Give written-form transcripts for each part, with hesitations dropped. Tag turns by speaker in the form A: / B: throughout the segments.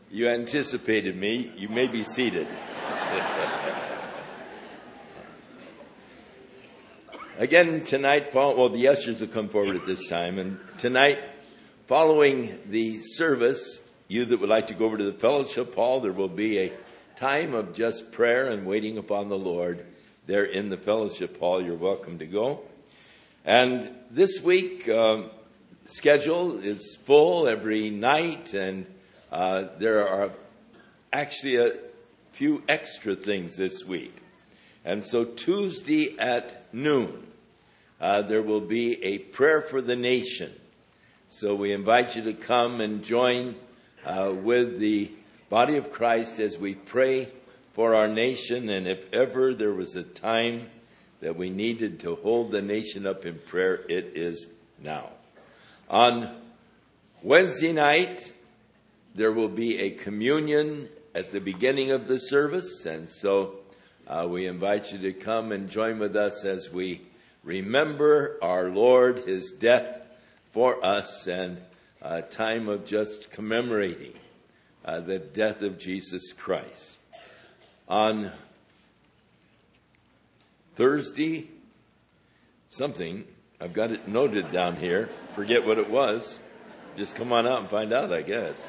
A: You anticipated me. You may be seated. Again, tonight, the ushers will come forward at this time. And tonight, following the service, you that would like to go over to the fellowship hall, there will be a time of just prayer and waiting upon the Lord there in the fellowship hall. You're welcome to go. And this week, schedule is full every night, and there are actually a few extra things this week. And so Tuesday at noon, there will be a prayer for the nation. So we invite you to come and join with the body of Christ as we pray for our nation. And if ever there was a time that we needed to hold the nation up in prayer, it is now. On Wednesday night, there will be a communion at the beginning of the service. And so we invite you to come and join with us as we remember our Lord, his death for us, and a time of just commemorating the death of Jesus Christ. On Thursday, I've got it noted down here, forget what it was. Just come on out and find out, I guess.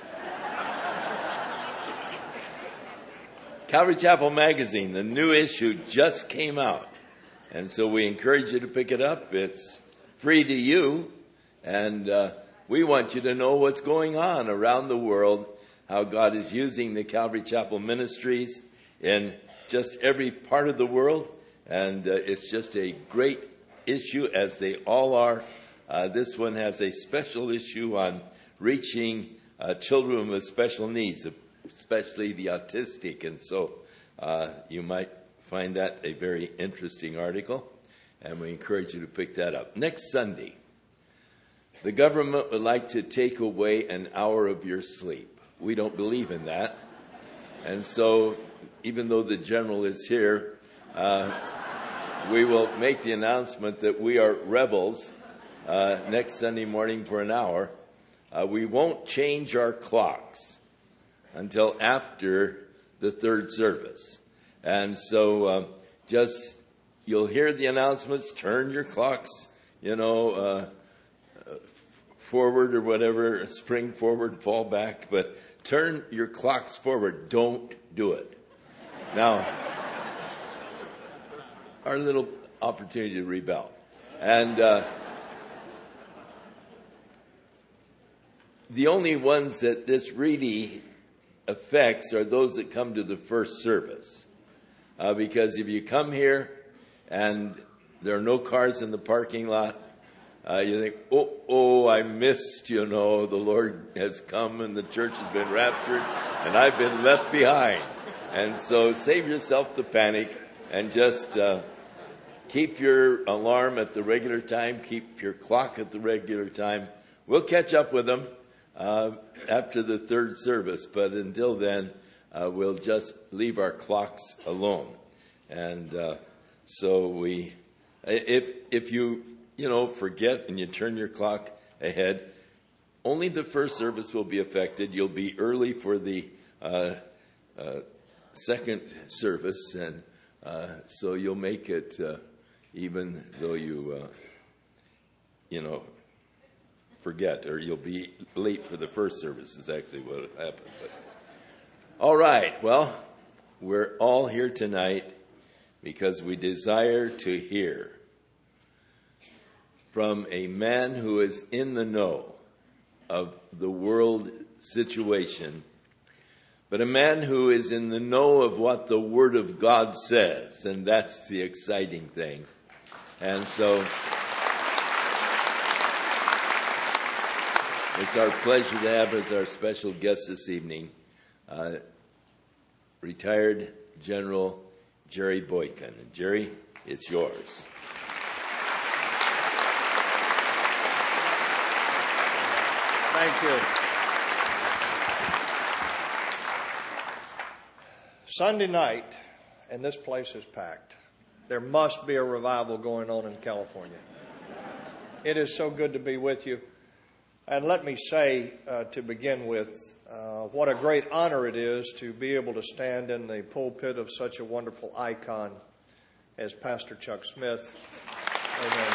A: Calvary Chapel Magazine, the new issue just came out. And so we encourage you to pick it up. It's free to you. And we want you to know what's going on around the world, how God is using the Calvary Chapel ministries in just every part of the world. And it's just a great issue, as they all are. This one has a special issue on reaching children with special needs, especially the autistic. And so you might find that a very interesting article, and we encourage you to pick that up. Next Sunday, the government would like to take away an hour of your sleep. We don't believe in that. And so, even though the general is here, we will make the announcement that we are rebels next Sunday morning for an hour. We won't change our clocks until after the third service. And so you'll hear the announcements, turn your clocks, forward or whatever, spring forward, fall back, but turn your clocks forward. Don't do it. Now, our little opportunity to rebel. And the only ones that this really affects are those that come to the first service. Because if you come here and there are no cars in the parking lot, you think, I missed, the Lord has come and the church has been raptured and I've been left behind. And so save yourself the panic and just keep your alarm at the regular time, keep your clock at the regular time. We'll catch up with them after the third service, but until then, we'll just leave our clocks alone. And so if you forget and you turn your clock ahead, only the first service will be affected. You'll be early for the second service, and so you'll make it even though you forget, or you'll be late for the first service is actually what happened. But all right, well, we're all here tonight because we desire to hear from a man who is in the know of the world situation, but a man who is in the know of what the Word of God says, and that's the exciting thing. And so it's our pleasure to have as our special guest this evening retired General Jerry Boykin. Jerry, it's yours.
B: Thank you. Sunday night, and this place is packed. There must be a revival going on in California. It is so good to be with you. And let me say, to begin with, what a great honor it is to be able to stand in the pulpit of such a wonderful icon as Pastor Chuck Smith. Amen.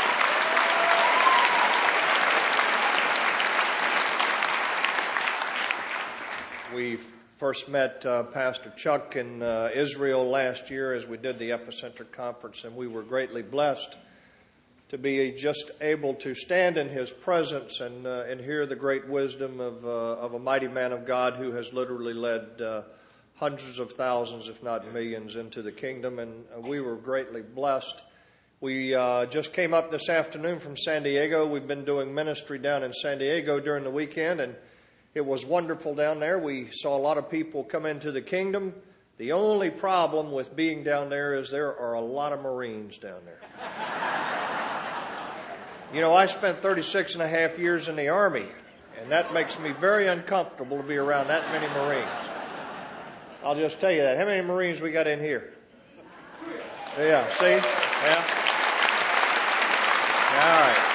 B: We first met Pastor Chuck in Israel last year as we did the Epicenter Conference, and we were greatly blessed to be just able to stand in his presence and hear the great wisdom of a mighty man of God who has literally led hundreds of thousands, if not millions, into the kingdom, and we were greatly blessed. We just came up this afternoon from San Diego. We've been doing ministry down in San Diego during the weekend, and it was wonderful down there. We saw a lot of people come into the kingdom. The only problem with being down there is there are a lot of Marines down there. You know, I spent 36 and a half years in the Army, and that makes me very uncomfortable to be around that many Marines. I'll just tell you that. How many Marines we got in here? Yeah, see? Yeah. All right.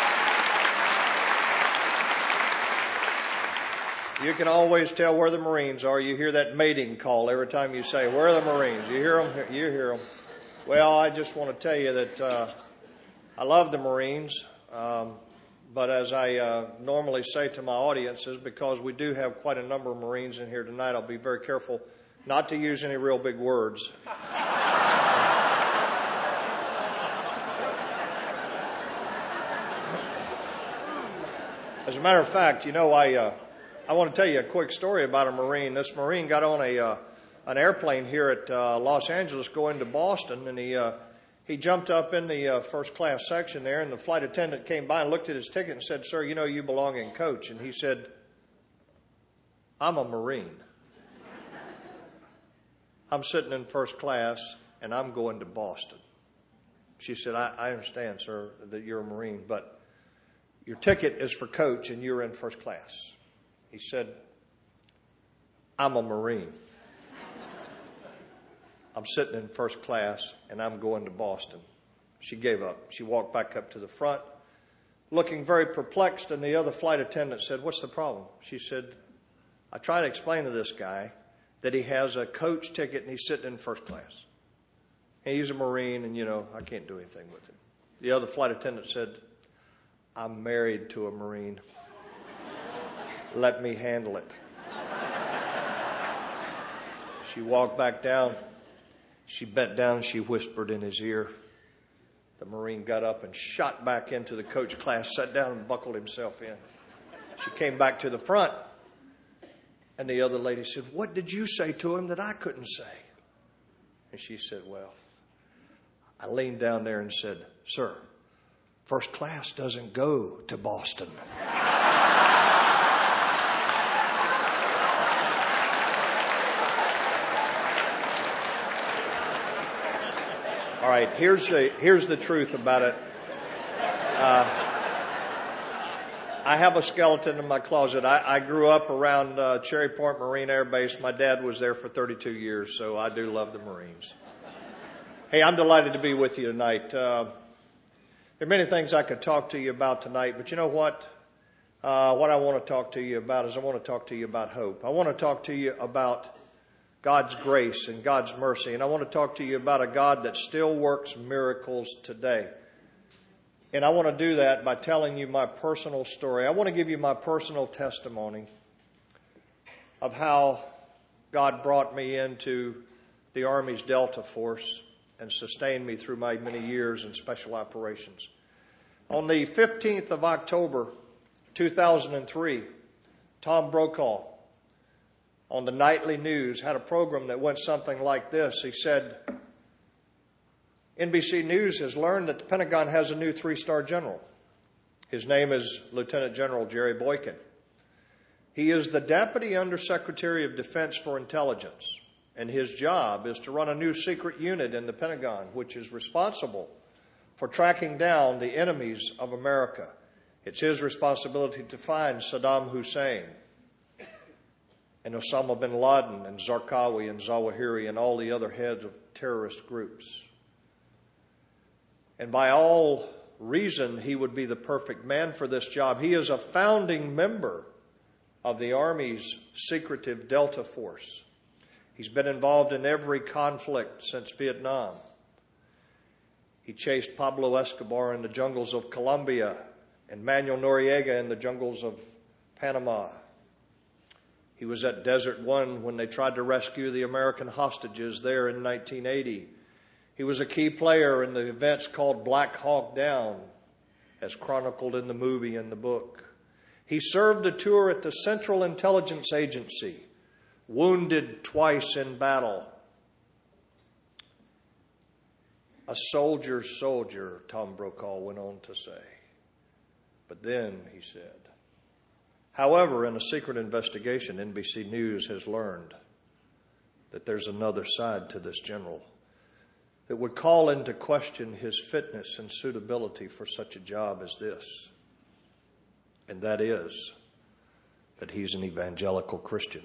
B: You can always tell where the Marines are. You hear that mating call every time you say, "Where are the Marines?" You hear them? You hear them. Well, I just want to tell you that I love the Marines, but as I normally say to my audiences, because we do have quite a number of Marines in here tonight, I'll be very careful not to use any real big words. As a matter of fact, you know, I want to tell you a quick story about a Marine. This Marine got on an airplane here at Los Angeles going to Boston, and he jumped up in the first class section there, and the flight attendant came by and looked at his ticket and said, "Sir, you know you belong in coach." And he said, "I'm a Marine. I'm sitting in first class, and I'm going to Boston." She said, I understand, sir, that you're a Marine, but your ticket is for coach, and you're in first class." He said, "I'm a Marine. I'm sitting in first class, and I'm going to Boston." She gave up. She walked back up to the front, looking very perplexed, and the other flight attendant said, "What's the problem?" She said, "I try to explain to this guy that he has a coach ticket, and he's sitting in first class. And he's a Marine, and, you know, I can't do anything with him." The other flight attendant said, "I'm married to a Marine. Let me handle it." She walked back down. She bent down and she whispered in his ear. The Marine got up and shot back into the coach class, sat down and buckled himself in. She came back to the front, and the other lady said, "What did you say to him that I couldn't say?" And she said, "Well, I leaned down there and said, 'Sir, first class doesn't go to Boston.'" All right, here's the truth about it. I have a skeleton in my closet. I grew up around Cherry Point Marine Air Base. My dad was there for 32 years, so I do love the Marines. Hey, I'm delighted to be with you tonight. There are many things I could talk to you about tonight, but you know what? What I want to talk to you about is I want to talk to you about hope. I want to talk to you about God's grace and God's mercy. And I want to talk to you about a God that still works miracles today. And I want to do that by telling you my personal story. I want to give you my personal testimony of how God brought me into the Army's Delta Force and sustained me through my many years in special operations. On the 15th of October, 2003, Tom Brokaw on the nightly news had a program that went something like this. He said, "NBC News has learned that the Pentagon has a new 3-star general. His name is Lieutenant General Jerry Boykin. He is the Deputy Undersecretary of Defense for Intelligence, and his job is to run a new secret unit in the Pentagon, which is responsible for tracking down the enemies of America. It's his responsibility to find Saddam Hussein and Osama bin Laden and Zarqawi and Zawahiri and all the other heads of terrorist groups. And by all reason he would be the perfect man for this job. He is a founding member of the Army's secretive Delta Force. He's been involved in every conflict since Vietnam. He chased Pablo Escobar in the jungles of Colombia and Manuel Noriega in the jungles of Panama. He was at Desert One when they tried to rescue the American hostages there in 1980. He was a key player in the events called Black Hawk Down, as chronicled in the movie and the book. He served a tour at the Central Intelligence Agency, wounded twice in battle. A soldier's soldier, Tom Brokaw went on to say. But then, he said, however, in a secret investigation, NBC News has learned that there's another side to this general that would call into question his fitness and suitability for such a job as this. And that is that he's an evangelical Christian.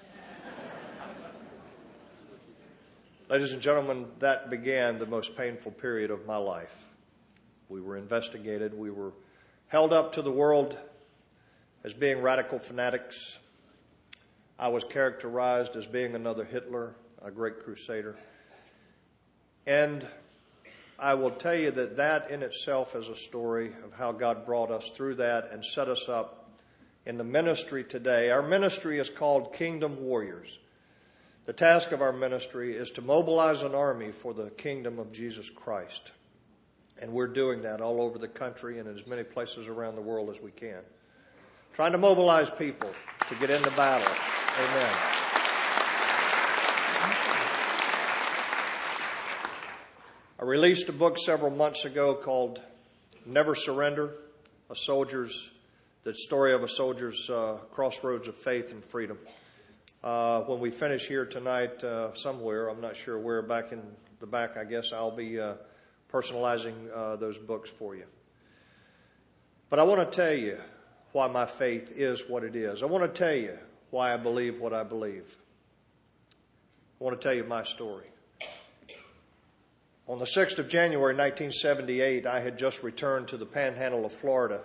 B: Ladies and gentlemen, that began the most painful period of my life. We were investigated. We were held up to the world as being radical fanatics. I was characterized as being another Hitler, a great crusader. And I will tell you that that in itself is a story of how God brought us through that and set us up in the ministry today. Our ministry is called Kingdom Warriors. The task of our ministry is to mobilize an army for the kingdom of Jesus Christ. And we're doing that all over the country and in as many places around the world as we can. Trying to mobilize people to get into battle. Amen. I released a book several months ago called Never Surrender, the story of a soldier's crossroads of faith and freedom. When we finish here tonight somewhere, I'm not sure where, back in the back, I guess I'll be personalizing those books for you. But I want to tell you why my faith is what it is. I want to tell you why I believe what I believe. I want to tell you my story. On the 6th of January, 1978, I had just returned to the panhandle of Florida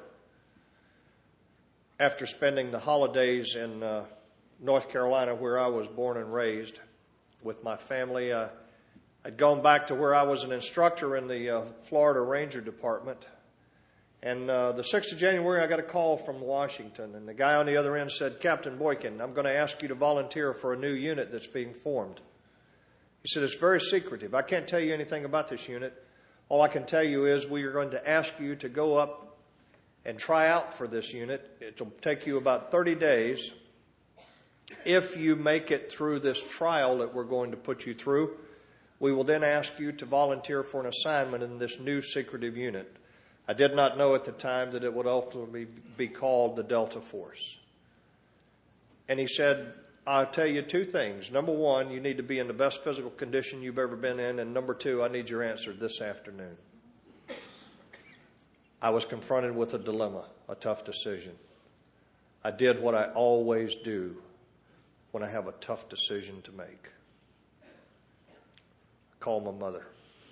B: after spending the holidays in North Carolina, where I was born and raised, with my family. I'd gone back to where I was an instructor in the Florida Ranger Department. And the 6th of January, I got a call from Washington. And the guy on the other end said, Captain Boykin, I'm going to ask you to volunteer for a new unit that's being formed. He said, it's very secretive. I can't tell you anything about this unit. All I can tell you is we are going to ask you to go up and try out for this unit. It'll take you about 30 days. If you make it through this trial that we're going to put you through, we will then ask you to volunteer for an assignment in this new secretive unit. I did not know at the time that it would ultimately be called the Delta Force. And he said, I'll tell you two things. Number one, you need to be in the best physical condition you've ever been in. And number two, I need your answer this afternoon. I was confronted with a dilemma, a tough decision. I did what I always do when I have a tough decision to make. I called my mother.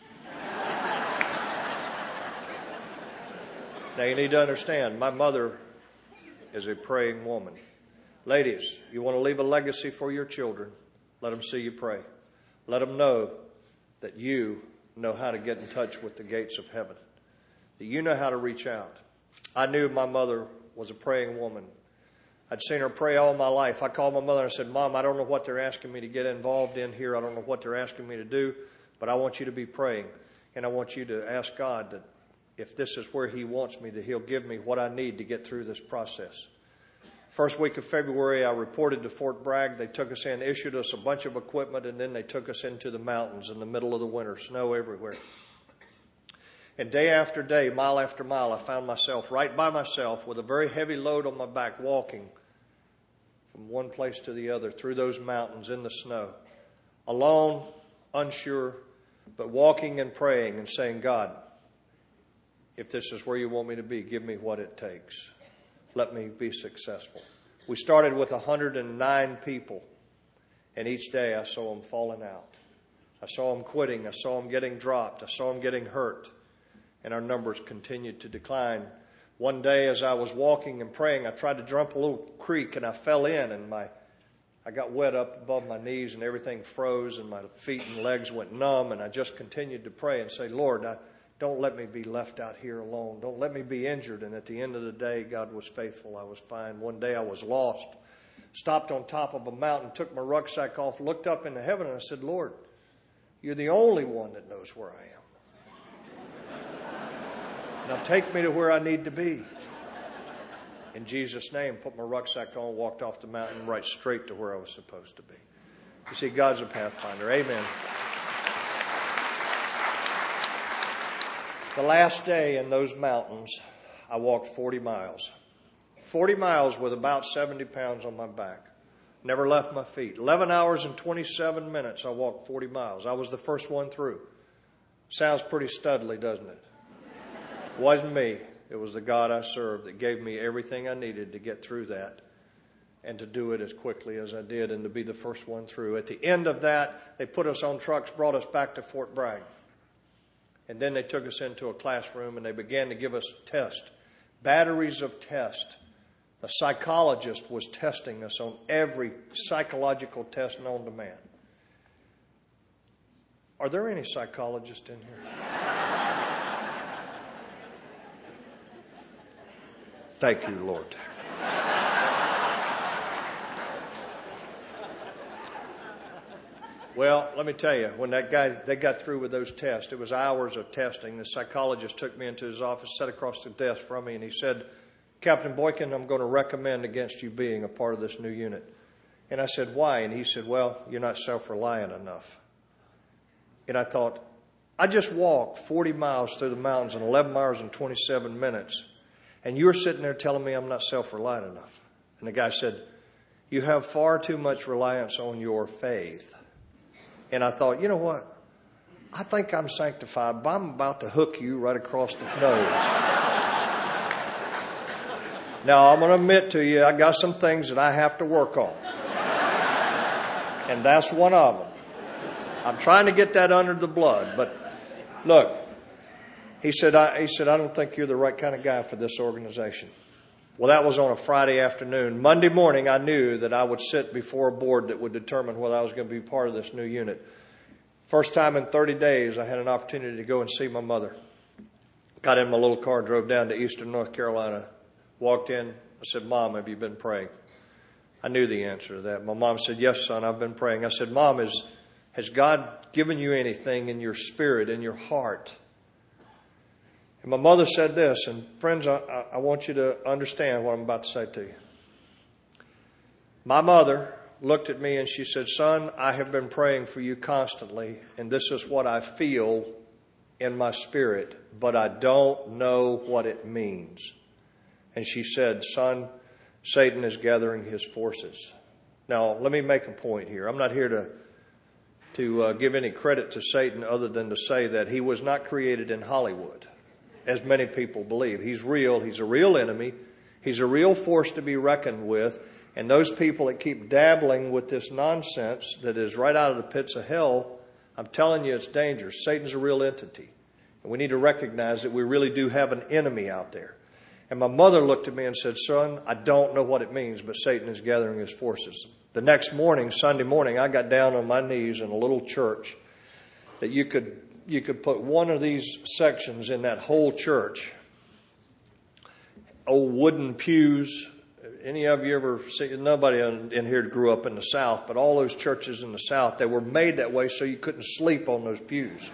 B: Now you need to understand, my mother is a praying woman. Ladies, you want to leave a legacy for your children, let them see you pray. Let them know that you know how to get in touch with the gates of heaven, that you know how to reach out. I knew my mother was a praying woman. I'd seen her pray all my life. I called my mother and I said, Mom, I don't know what they're asking me to get involved in here. I don't know what they're asking me to do, but I want you to be praying. And I want you to ask God that if this is where He wants me, that He'll give me what I need to get through this process. First week of February, I reported to Fort Bragg. They took us in, issued us a bunch of equipment, and then they took us into the mountains in the middle of the winter, snow everywhere. And day after day, mile after mile, I found myself right by myself with a very heavy load on my back, walking from one place to the other through those mountains in the snow, alone, unsure, but walking and praying and saying, God, if this is where you want me to be, give me what it takes. Let me be successful. We started with 109 people, and each day I saw them falling out. I saw them quitting. I saw them getting dropped. I saw them getting hurt. and our numbers continued to decline. One day as I was walking and praying, I tried to jump a little creek and I fell in, and I got wet up above my knees and everything froze and my feet and legs went numb, and I just continued to pray and say, Lord, don't let me be left out here alone. Don't let me be injured. And at the end of the day, God was faithful. I was fine. One day I was lost, stopped on top of a mountain, took my rucksack off, looked up into heaven, and I said, Lord, you're the only one that knows where I am. Now take me to where I need to be. In Jesus' name, put my rucksack on, walked off the mountain right straight to where I was supposed to be. You see, God's a pathfinder. Amen. The last day in those mountains, I walked 40 miles. 40 miles with about 70 pounds on my back. Never left my feet. 11 hours and 27 minutes, I walked 40 miles. I was the first one through. Sounds pretty studly, doesn't it? It wasn't me. It was the God I served that gave me everything I needed to get through that and to do it as quickly as I did and to be the first one through. At the end of that, they put us on trucks, brought us back to Fort Bragg. And then they took us into a classroom and they began to give us tests, batteries of tests. The psychologist was testing us on every psychological test known to man. Are there any psychologists in here? Thank you, Lord. Well, let me tell you, when they got through with those tests, it was hours of testing. The psychologist took me into his office, sat across the desk from me, and he said, Captain Boykin, I'm going to recommend against you being a part of this new unit. And I said, why? And he said, well, you're not self-reliant enough. And I thought, I just walked 40 miles through the mountains in 11 hours and 27 minutes. And you're sitting there telling me I'm not self-reliant enough. And the guy said, you have far too much reliance on your faith. And I thought, you know what? I think I'm sanctified, but I'm about to hook you right across the nose. Now, I'm going to admit to you, I got some things that I have to work on. And that's one of them. I'm trying to get that under the blood. But look, he said, I don't think you're the right kind of guy for this organization. Well, that was on a Friday afternoon. Monday morning, I knew that I would sit before a board that would determine whether I was going to be part of this new unit. First time in 30 days, I had an opportunity to go and see my mother. Got in my little car, drove down to Eastern North Carolina, walked in. I said, Mom, have you been praying? I knew the answer to that. My mom said, yes, son, I've been praying. I said, Mom, has God given you anything in your spirit, in your heart? And my mother said this, and friends, I want you to understand what I'm about to say to you. My mother looked at me and she said, son, I have been praying for you constantly, and this is what I feel in my spirit, but I don't know what it means. And she said, son, Satan is gathering his forces. Now, let me make a point here. I'm not here to give any credit to Satan other than to say that he was not created in Hollywood, as many people believe. He's real. He's a real enemy. He's a real force to be reckoned with. And those people that keep dabbling with this nonsense that is right out of the pits of hell, I'm telling you, it's dangerous. Satan's a real entity. And we need to recognize that we really do have an enemy out there. And my mother looked at me and said, son, I don't know what it means, but Satan is gathering his forces. The next morning, Sunday morning, I got down on my knees in a little church that you could put one of these sections in that whole church. Old wooden pews. Any of you ever see? Nobody in here grew up in the South, but all those churches in the South, they were made that way so you couldn't sleep on those pews.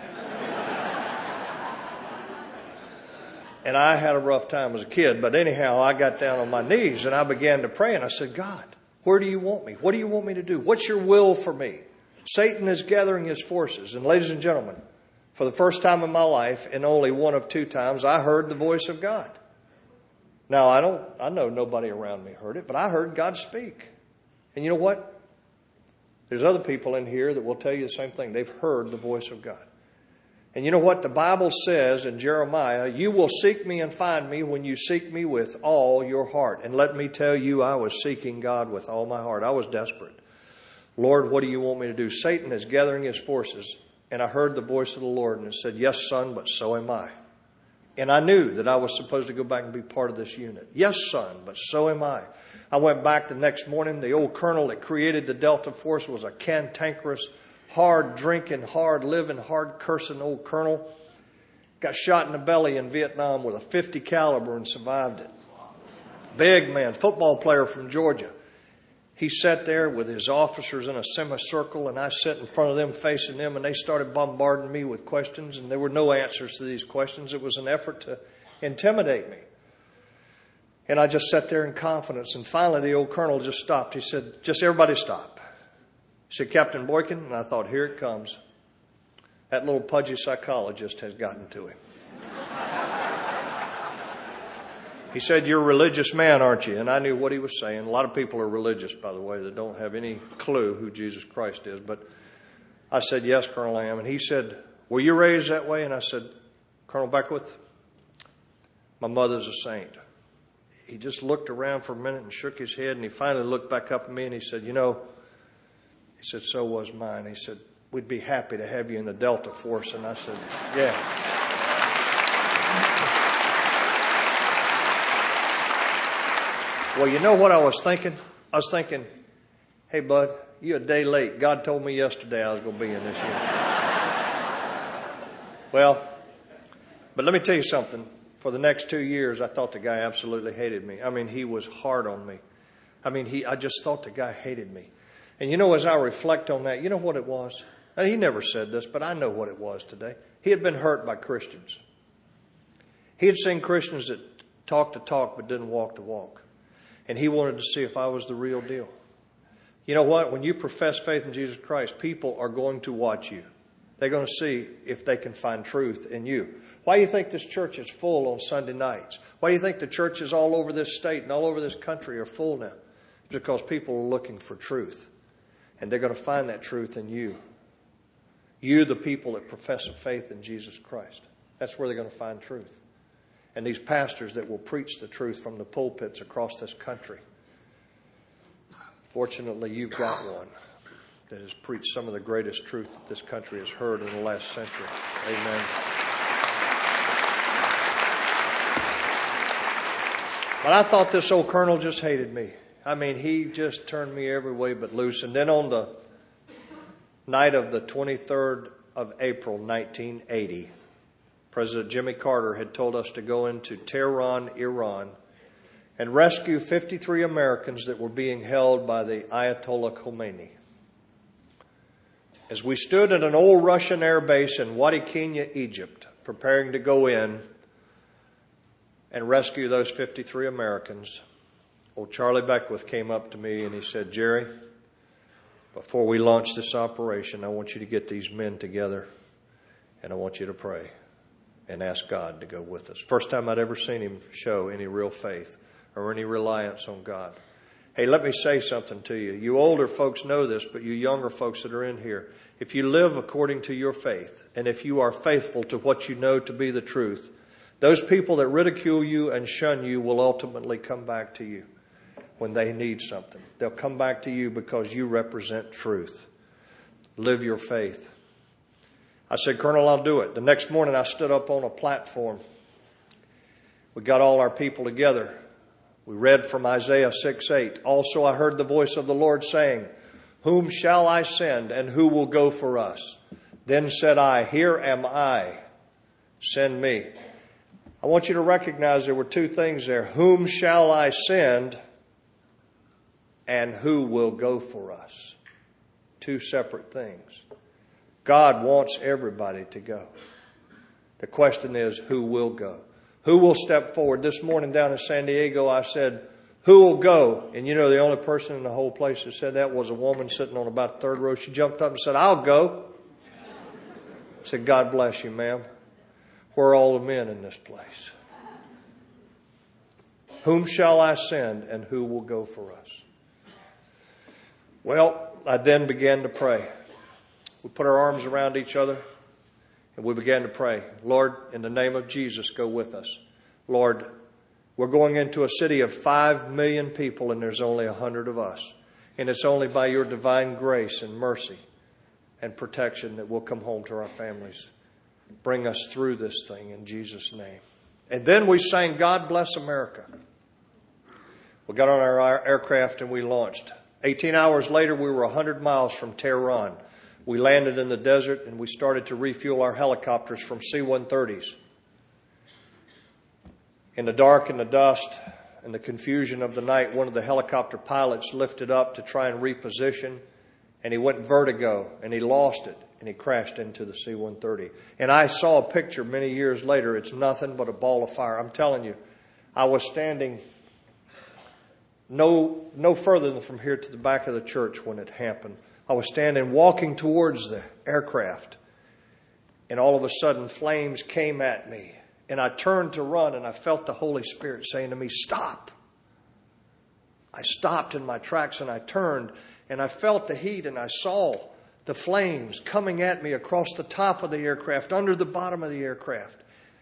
B: And I had a rough time as a kid, but anyhow, I got down on my knees and I began to pray and I said, God, where do you want me? What do you want me to do? What's your will for me? Satan is gathering his forces. And ladies and gentlemen, for the first time in my life, and only one of two times, I heard the voice of God. Now, I know nobody around me heard it, but I heard God speak. And you know what? There's other people in here that will tell you the same thing. They've heard the voice of God. And you know what? The Bible says in Jeremiah, you will seek me and find me when you seek me with all your heart. And let me tell you, I was seeking God with all my heart. I was desperate. Lord, what do you want me to do? Satan is gathering his forces. And I heard the voice of the Lord and it said, yes, son, but so am I. And I knew that I was supposed to go back and be part of this unit. Yes, son, but so am I. I went back the next morning. The old colonel that created the Delta Force was a cantankerous, hard drinking, hard living, hard cursing old colonel. Got shot in the belly in Vietnam with a .50 caliber and survived it. Big man, football player from Georgia. He sat there with his officers in a semicircle, and I sat in front of them facing them, and they started bombarding me with questions, and there were no answers to these questions. It was an effort to intimidate me. And I just sat there in confidence, and finally the old colonel just stopped. He said, just everybody stop. He said, Captain Boykin, and I thought, here it comes. That little pudgy psychologist has gotten to him. He said, you're a religious man, aren't you? And I knew what he was saying. A lot of people are religious, by the way, that don't have any clue who Jesus Christ is. But I said, yes, Colonel, I am. And he said, were you raised that way? And I said, Colonel Beckwith, my mother's a saint. He just looked around for a minute and shook his head. And he finally looked back up at me and he said, he said, so was mine. He said, we'd be happy to have you in the Delta Force. And I said, yeah. Well, you know what I was thinking? I was thinking, hey, bud, you're a day late. God told me yesterday I was going to be in this unit. Well, but let me tell you something. For the next 2 years, I thought the guy absolutely hated me. I mean, he was hard on me. I just thought the guy hated me. And as I reflect on that, you know what it was? Now, he never said this, but I know what it was today. He had been hurt by Christians. He had seen Christians that talked the talk but didn't walk the walk. And he wanted to see if I was the real deal. You know what? When you profess faith in Jesus Christ, people are going to watch you. They're going to see if they can find truth in you. Why do you think this church is full on Sunday nights? Why do you think the churches all over this state and all over this country are full now? It's because people are looking for truth. And they're going to find that truth in you. You, the people that profess a faith in Jesus Christ. That's where they're going to find truth. And these pastors that will preach the truth from the pulpits across this country. Fortunately, you've got one that has preached some of the greatest truth that this country has heard in the last century. Amen. But I thought this old colonel just hated me. He just turned me every way but loose. And then on the night of the 23rd of April, 1980, President Jimmy Carter had told us to go into Tehran, Iran, and rescue 53 Americans that were being held by the Ayatollah Khomeini. As we stood at an old Russian air base in Wadi Kenya, Egypt, preparing to go in and rescue those 53 Americans, old Charlie Beckwith came up to me and he said, Jerry, before we launch this operation, I want you to get these men together and I want you to pray and ask God to go with us. First time I'd ever seen him show any real faith or any reliance on God. Hey, let me say something to you. You older folks know this, but you younger folks that are in here, if you live according to your faith, and if you are faithful to what you know to be the truth, those people that ridicule you and shun you will ultimately come back to you when they need something. They'll come back to you because you represent truth. Live your faith. I said, Colonel, I'll do it. The next morning I stood up on a platform. We got all our people together. We read from Isaiah 6:8. Also I heard the voice of the Lord saying, whom shall I send and who will go for us? Then said I, here am I. Send me. I want you to recognize there were two things there. Whom shall I send and who will go for us? Two separate things. God wants everybody to go. The question is, who will go? Who will step forward? This morning down in San Diego, I said, who will go? And the only person in the whole place that said that was a woman sitting on about the third row. She jumped up and said, I'll go. I said, God bless you, ma'am. Where are all the men in this place? Whom shall I send and who will go for us? Well, I then began to pray. We put our arms around each other and we began to pray. Lord, in the name of Jesus, go with us. Lord, we're going into a city of 5 million people and there's only 100 of us. And it's only by your divine grace and mercy and protection that we'll come home to our families. Bring us through this thing in Jesus' name. And then we sang God Bless America. We got on our aircraft and we launched. 18 hours later, we were 100 miles from Tehran. We landed in the desert and we started to refuel our helicopters from C-130s. In the dark and the dust and the confusion of the night, one of the helicopter pilots lifted up to try and reposition, and he went vertigo and he lost it and he crashed into the C-130. And I saw a picture many years later. It's nothing but a ball of fire. I'm telling you, I was standing no further than from here to the back of the church when it happened. I was standing walking towards the aircraft, and all of a sudden flames came at me. And I turned to run, and I felt the Holy Spirit saying to me, stop. I stopped in my tracks, and I turned, and I felt the heat, and I saw the flames coming at me across the top of the aircraft, under the bottom of the aircraft.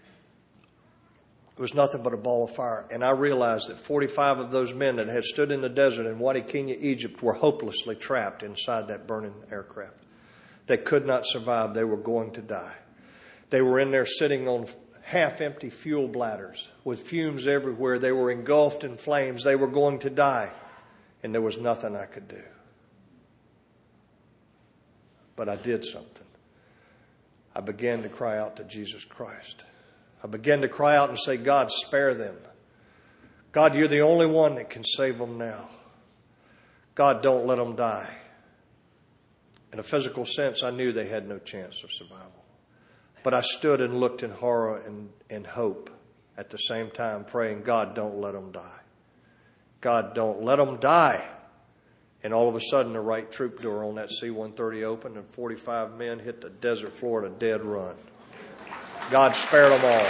B: It was nothing but a ball of fire. And I realized that 45 of those men that had stood in the desert in Wadi Kenya, Egypt, were hopelessly trapped inside that burning aircraft. They could not survive. They were going to die. They were in there sitting on half-empty fuel bladders with fumes everywhere. They were engulfed in flames. They were going to die. And there was nothing I could do. But I did something. I began to cry out to Jesus Christ. I began to cry out and say, God, spare them. God, you're the only one that can save them now. God, don't let them die. In a physical sense, I knew they had no chance of survival. But I stood and looked in horror and hope at the same time, praying, God, don't let them die. God, don't let them die. And all of a sudden, the right troop door on that C-130 opened, and 45 men hit the desert floor at a dead run. God spared them all.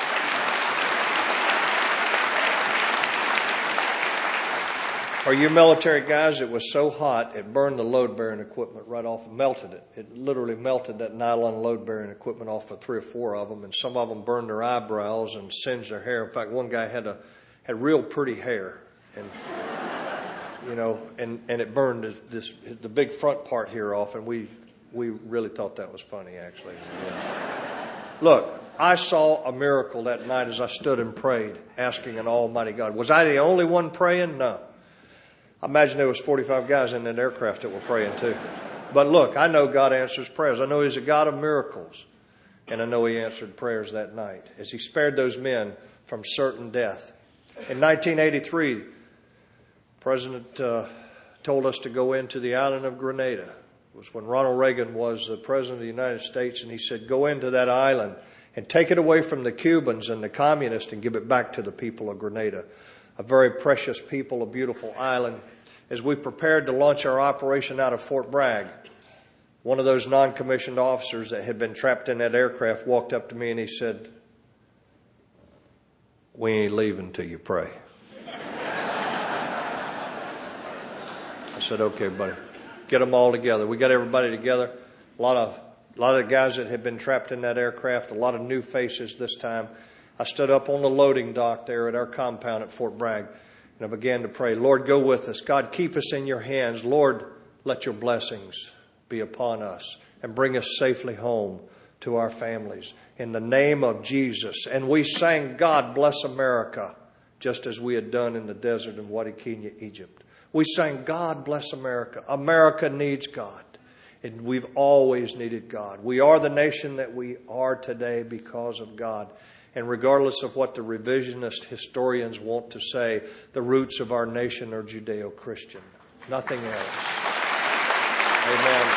B: For you military guys, it was so hot, it burned the load-bearing equipment right off and melted it. It literally melted that nylon load-bearing equipment off of 3 or 4 of them, and some of them burned their eyebrows and singed their hair. In fact, one guy had real pretty hair, and and it burned the big front part here off, and we really thought that was funny, actually. Yeah. Look, I saw a miracle that night as I stood and prayed, asking an almighty God. Was I the only one praying? No. I imagine there was 45 guys in that aircraft that were praying too. But look, I know God answers prayers. I know He's a God of miracles. And I know He answered prayers that night as He spared those men from certain death. In 1983, the President told us to go into the island of Grenada. It was when Ronald Reagan was the President of the United States, and he said, go into that island and take it away from the Cubans and the communists and give it back to the people of Grenada. A very precious people, a beautiful island. As we prepared to launch our operation out of Fort Bragg, one of those non-commissioned officers that had been trapped in that aircraft walked up to me and he said, we ain't leaving till you pray. I said, okay, buddy, get them all together. We got everybody together. A lot of guys that had been trapped in that aircraft, a lot of new faces this time. I stood up on the loading dock there at our compound at Fort Bragg, and I began to pray, Lord, go with us. God, keep us in your hands. Lord, let your blessings be upon us and bring us safely home to our families. In the name of Jesus. And we sang, God bless America, just as we had done in the desert in Wadi Kenya, Egypt. We sang, God bless America. America needs God. And we've always needed God. We are the nation that we are today because of God. And regardless of what the revisionist historians want to say, the roots of our nation are Judeo-Christian. Nothing else. Amen.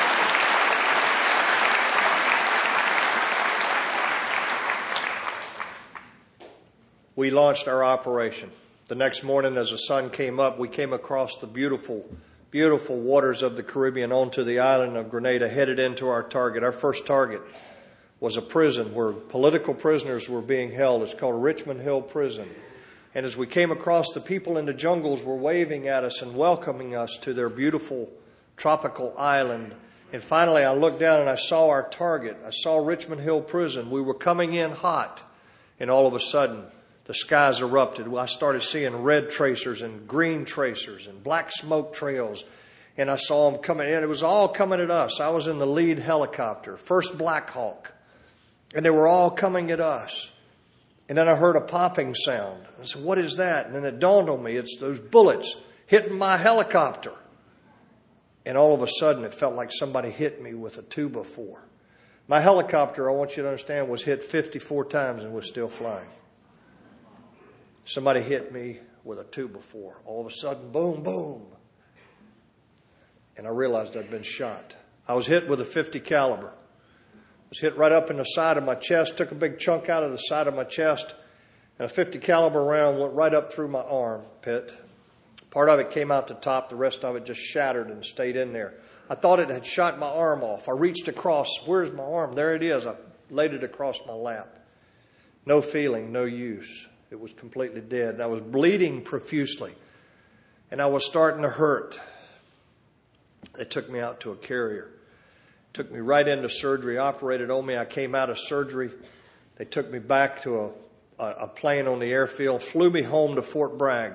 B: We launched our operation. The next morning as the sun came up, we came across the beautiful, beautiful waters of the Caribbean onto the island of Grenada, headed into our target. Our first target was a prison where political prisoners were being held. It's called Richmond Hill Prison. And as we came across, the people in the jungles were waving at us and welcoming us to their beautiful tropical island. And finally, I looked down and I saw our target. I saw Richmond Hill Prison. We were coming in hot. And all of a sudden, the skies erupted. I started seeing red tracers and green tracers and black smoke trails. And I saw them coming in. It was all coming at us. I was in the lead helicopter, first Black Hawk. And they were all coming at us. And then I heard a popping sound. I said, what is that? And then it dawned on me, it's those bullets hitting my helicopter. And all of a sudden, it felt like somebody hit me with a 2x4. My helicopter, I want you to understand, was hit 54 times and was still flying. Somebody hit me with a 2x4. All of a sudden, boom, boom. And I realized I'd been shot. I was hit with a .50 caliber. I was hit right up in the side of my chest, took a big chunk out of the side of my chest, and a .50 caliber round went right up through my armpit. Part of it came out the top, the rest of it just shattered and stayed in there. I thought it had shot my arm off. I reached across. Where's my arm? There it is. I laid it across my lap. No feeling, no use. It was completely dead. And I was bleeding profusely. And I was starting to hurt. They took me out to a carrier. Took me right into surgery, operated on me. I came out of surgery. They took me back to a plane on the airfield, flew me home to Fort Bragg.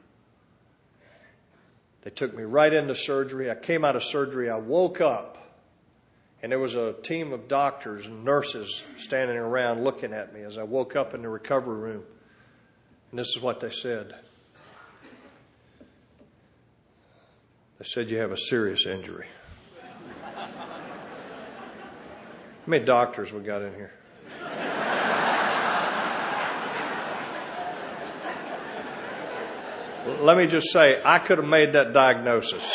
B: They took me right into surgery. I came out of surgery. I woke up, and there was a team of doctors and nurses standing around looking at me as I woke up in the recovery room. And this is what they said. They said, you have a serious injury. How many doctors we got in here? Let me just say, I could have made that diagnosis.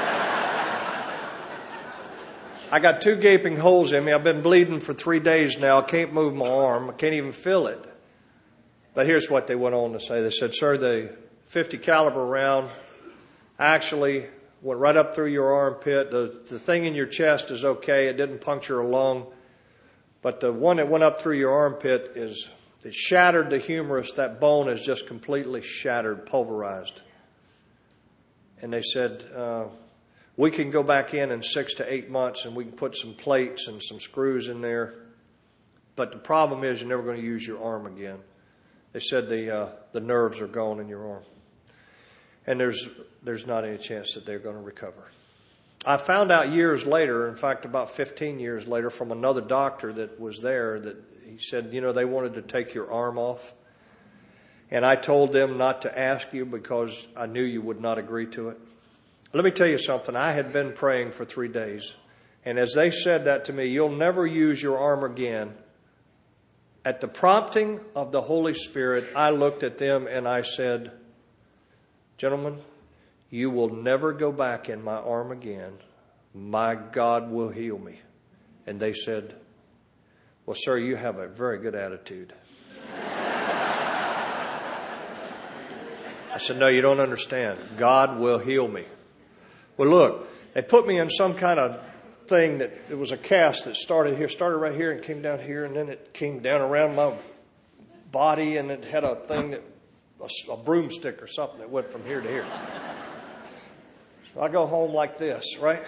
B: I got 2 gaping holes in me. I've been bleeding for 3 days now. I can't move my arm. I can't even feel it. But here's what they went on to say. They said, sir, the .50 caliber round actually went right up through your armpit. The thing in your chest is okay. It didn't puncture a lung. But the one that went up through your armpit it shattered the humerus. That bone is just completely shattered, pulverized. And they said, we can go back in 6 to 8 months and we can put some plates and some screws in there. But the problem is you're never going to use your arm again. They said the nerves are gone in your arm. And there's not any chance that they're going to recover. I found out years later, in fact, about 15 years later, from another doctor that was there, that he said, they wanted to take your arm off. And I told them not to ask you because I knew you would not agree to it. Let me tell you something. I had been praying for 3 days. And as they said that to me, you'll never use your arm again. At the prompting of the Holy Spirit, I looked at them and I said, gentlemen, you will never go back in my arm again. My God will heal me. And they said, well, sir, you have a very good attitude. I said, no, you don't understand. God will heal me. Well, look, they put me in some kind of thing that it was a cast that started right here and came down here, and then it came down around my body, and it had a thing a broomstick or something that went from here to here. So I go home like this, right?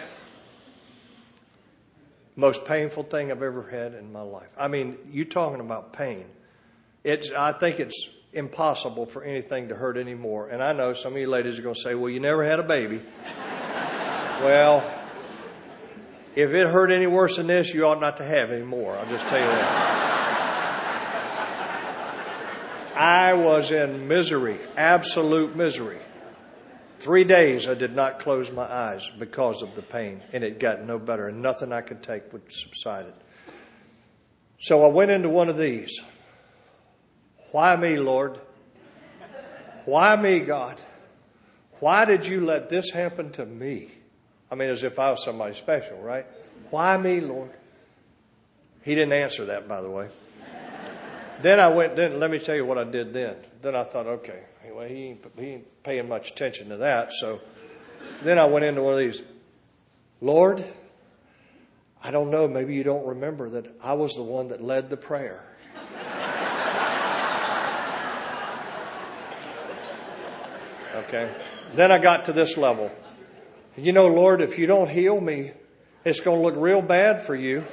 B: Most painful thing I've ever had in my life. I mean, you talking about pain. I think it's impossible for anything to hurt anymore. And I know some of you ladies are going to say, well, you never had a baby. Well, if it hurt any worse than this, you ought not to have any more. I'll just tell you that. I was in misery, absolute misery. 3 days I did not close my eyes because of the pain, and it got no better, and nothing I could take would subside it. So I went into one of these. Why me, Lord? Why me, God? Why did you let this happen to me? I mean, as if I was somebody special, right? Why me, Lord? He didn't answer that, by the way. Then let me tell you what I did then. Then I thought, okay, well, he ain't paying much attention to that. So then I went into one of these. Lord, I don't know, maybe you don't remember that I was the one that led the prayer. Okay. Then I got to this level. Lord, if you don't heal me, it's going to look real bad for you.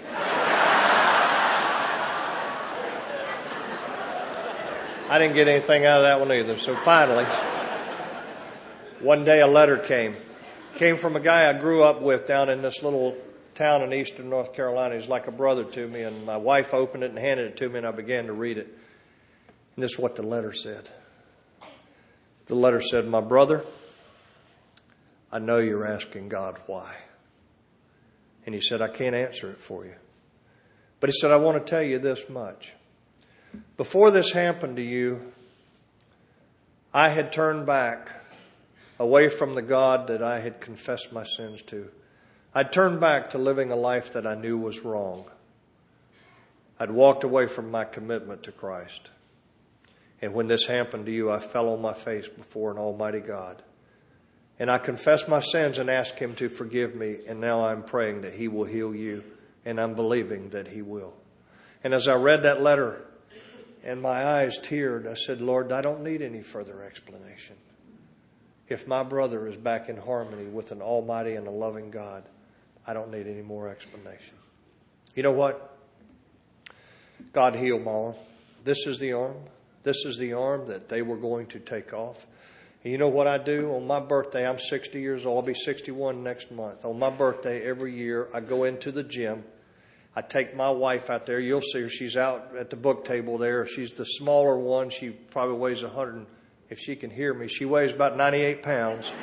B: I didn't get anything out of that one either. So finally, one day a letter came from a guy I grew up with down in this little town in eastern North Carolina. He's like a brother to me, and my wife opened it and handed it to me, and I began to read it. And this is what the letter said. The letter said, "My brother, I know you're asking God why." And he said, "I can't answer it for you." But he said, "I want to tell you this much. Before this happened to you, I had turned back away from the God that I had confessed my sins to. I'd turned back to living a life that I knew was wrong. I'd walked away from my commitment to Christ. And when this happened to you, I fell on my face before an almighty God. And I confessed my sins and asked Him to forgive me. And now I'm praying that He will heal you. And I'm believing that He will." And as I read that letter and my eyes teared, I said, "Lord, I don't need any further explanation. If my brother is back in harmony with an almighty and a loving God, I don't need any more explanation." You know what? God healed my arm. This is the arm. This is the arm that they were going to take off. And you know what I do? On my birthday, I'm 60 years old. I'll be 61 next month. On my birthday, every year, I go into the gym. I take my wife out there. You'll see her. She's out at the book table there. She's the smaller one. She probably weighs 100. If she can hear me, she weighs about 98 pounds.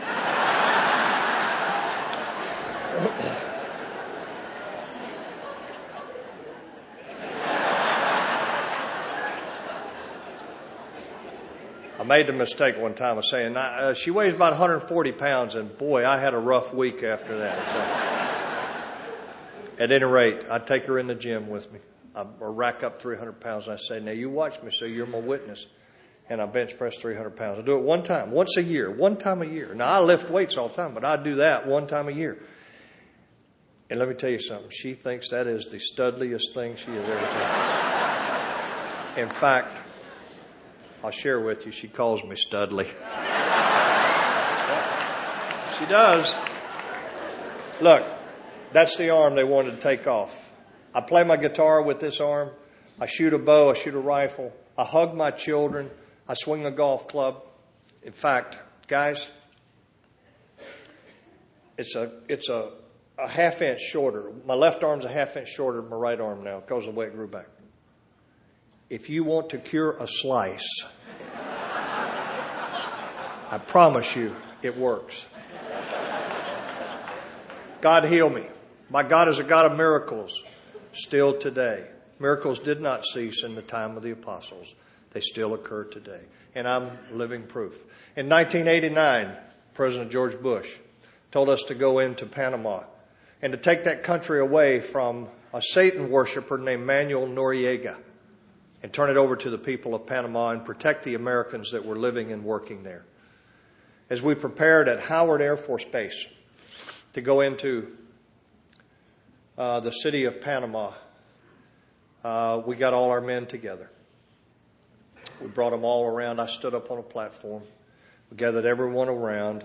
B: I made the mistake one time of saying she weighs about 140 pounds, and boy, I had a rough week after that. So, at any rate, I take her in the gym with me. I rack up 300 pounds, and I say, "Now you watch me, so you're my witness." And I bench press 300 pounds. I do it one time a year. Now, I lift weights all the time, but I do that one time a year. And let me tell you something. She thinks that is the studliest thing she has ever done. In fact, I'll share with you, she calls me Studley. She does. Look, that's the arm they wanted to take off. I play my guitar with this arm. I shoot a bow. I shoot a rifle. I hug my children. I swing a golf club. In fact, guys, it's a half inch shorter. My left arm's a half inch shorter than my right arm now because of the way it grew back. If you want to cure a slice, I promise you it works. God heal me. My God is a God of miracles still today. Miracles did not cease in the time of the apostles. They still occur today. And I'm living proof. In 1989, President George Bush told us to go into Panama and to take that country away from a Satan worshiper named Manuel Noriega and turn it over to the people of Panama and protect the Americans that were living and working there. As we prepared at Howard Air Force Base to go into the city of Panama, we got all our men together. We brought them all around. I stood up on a platform. We gathered everyone around,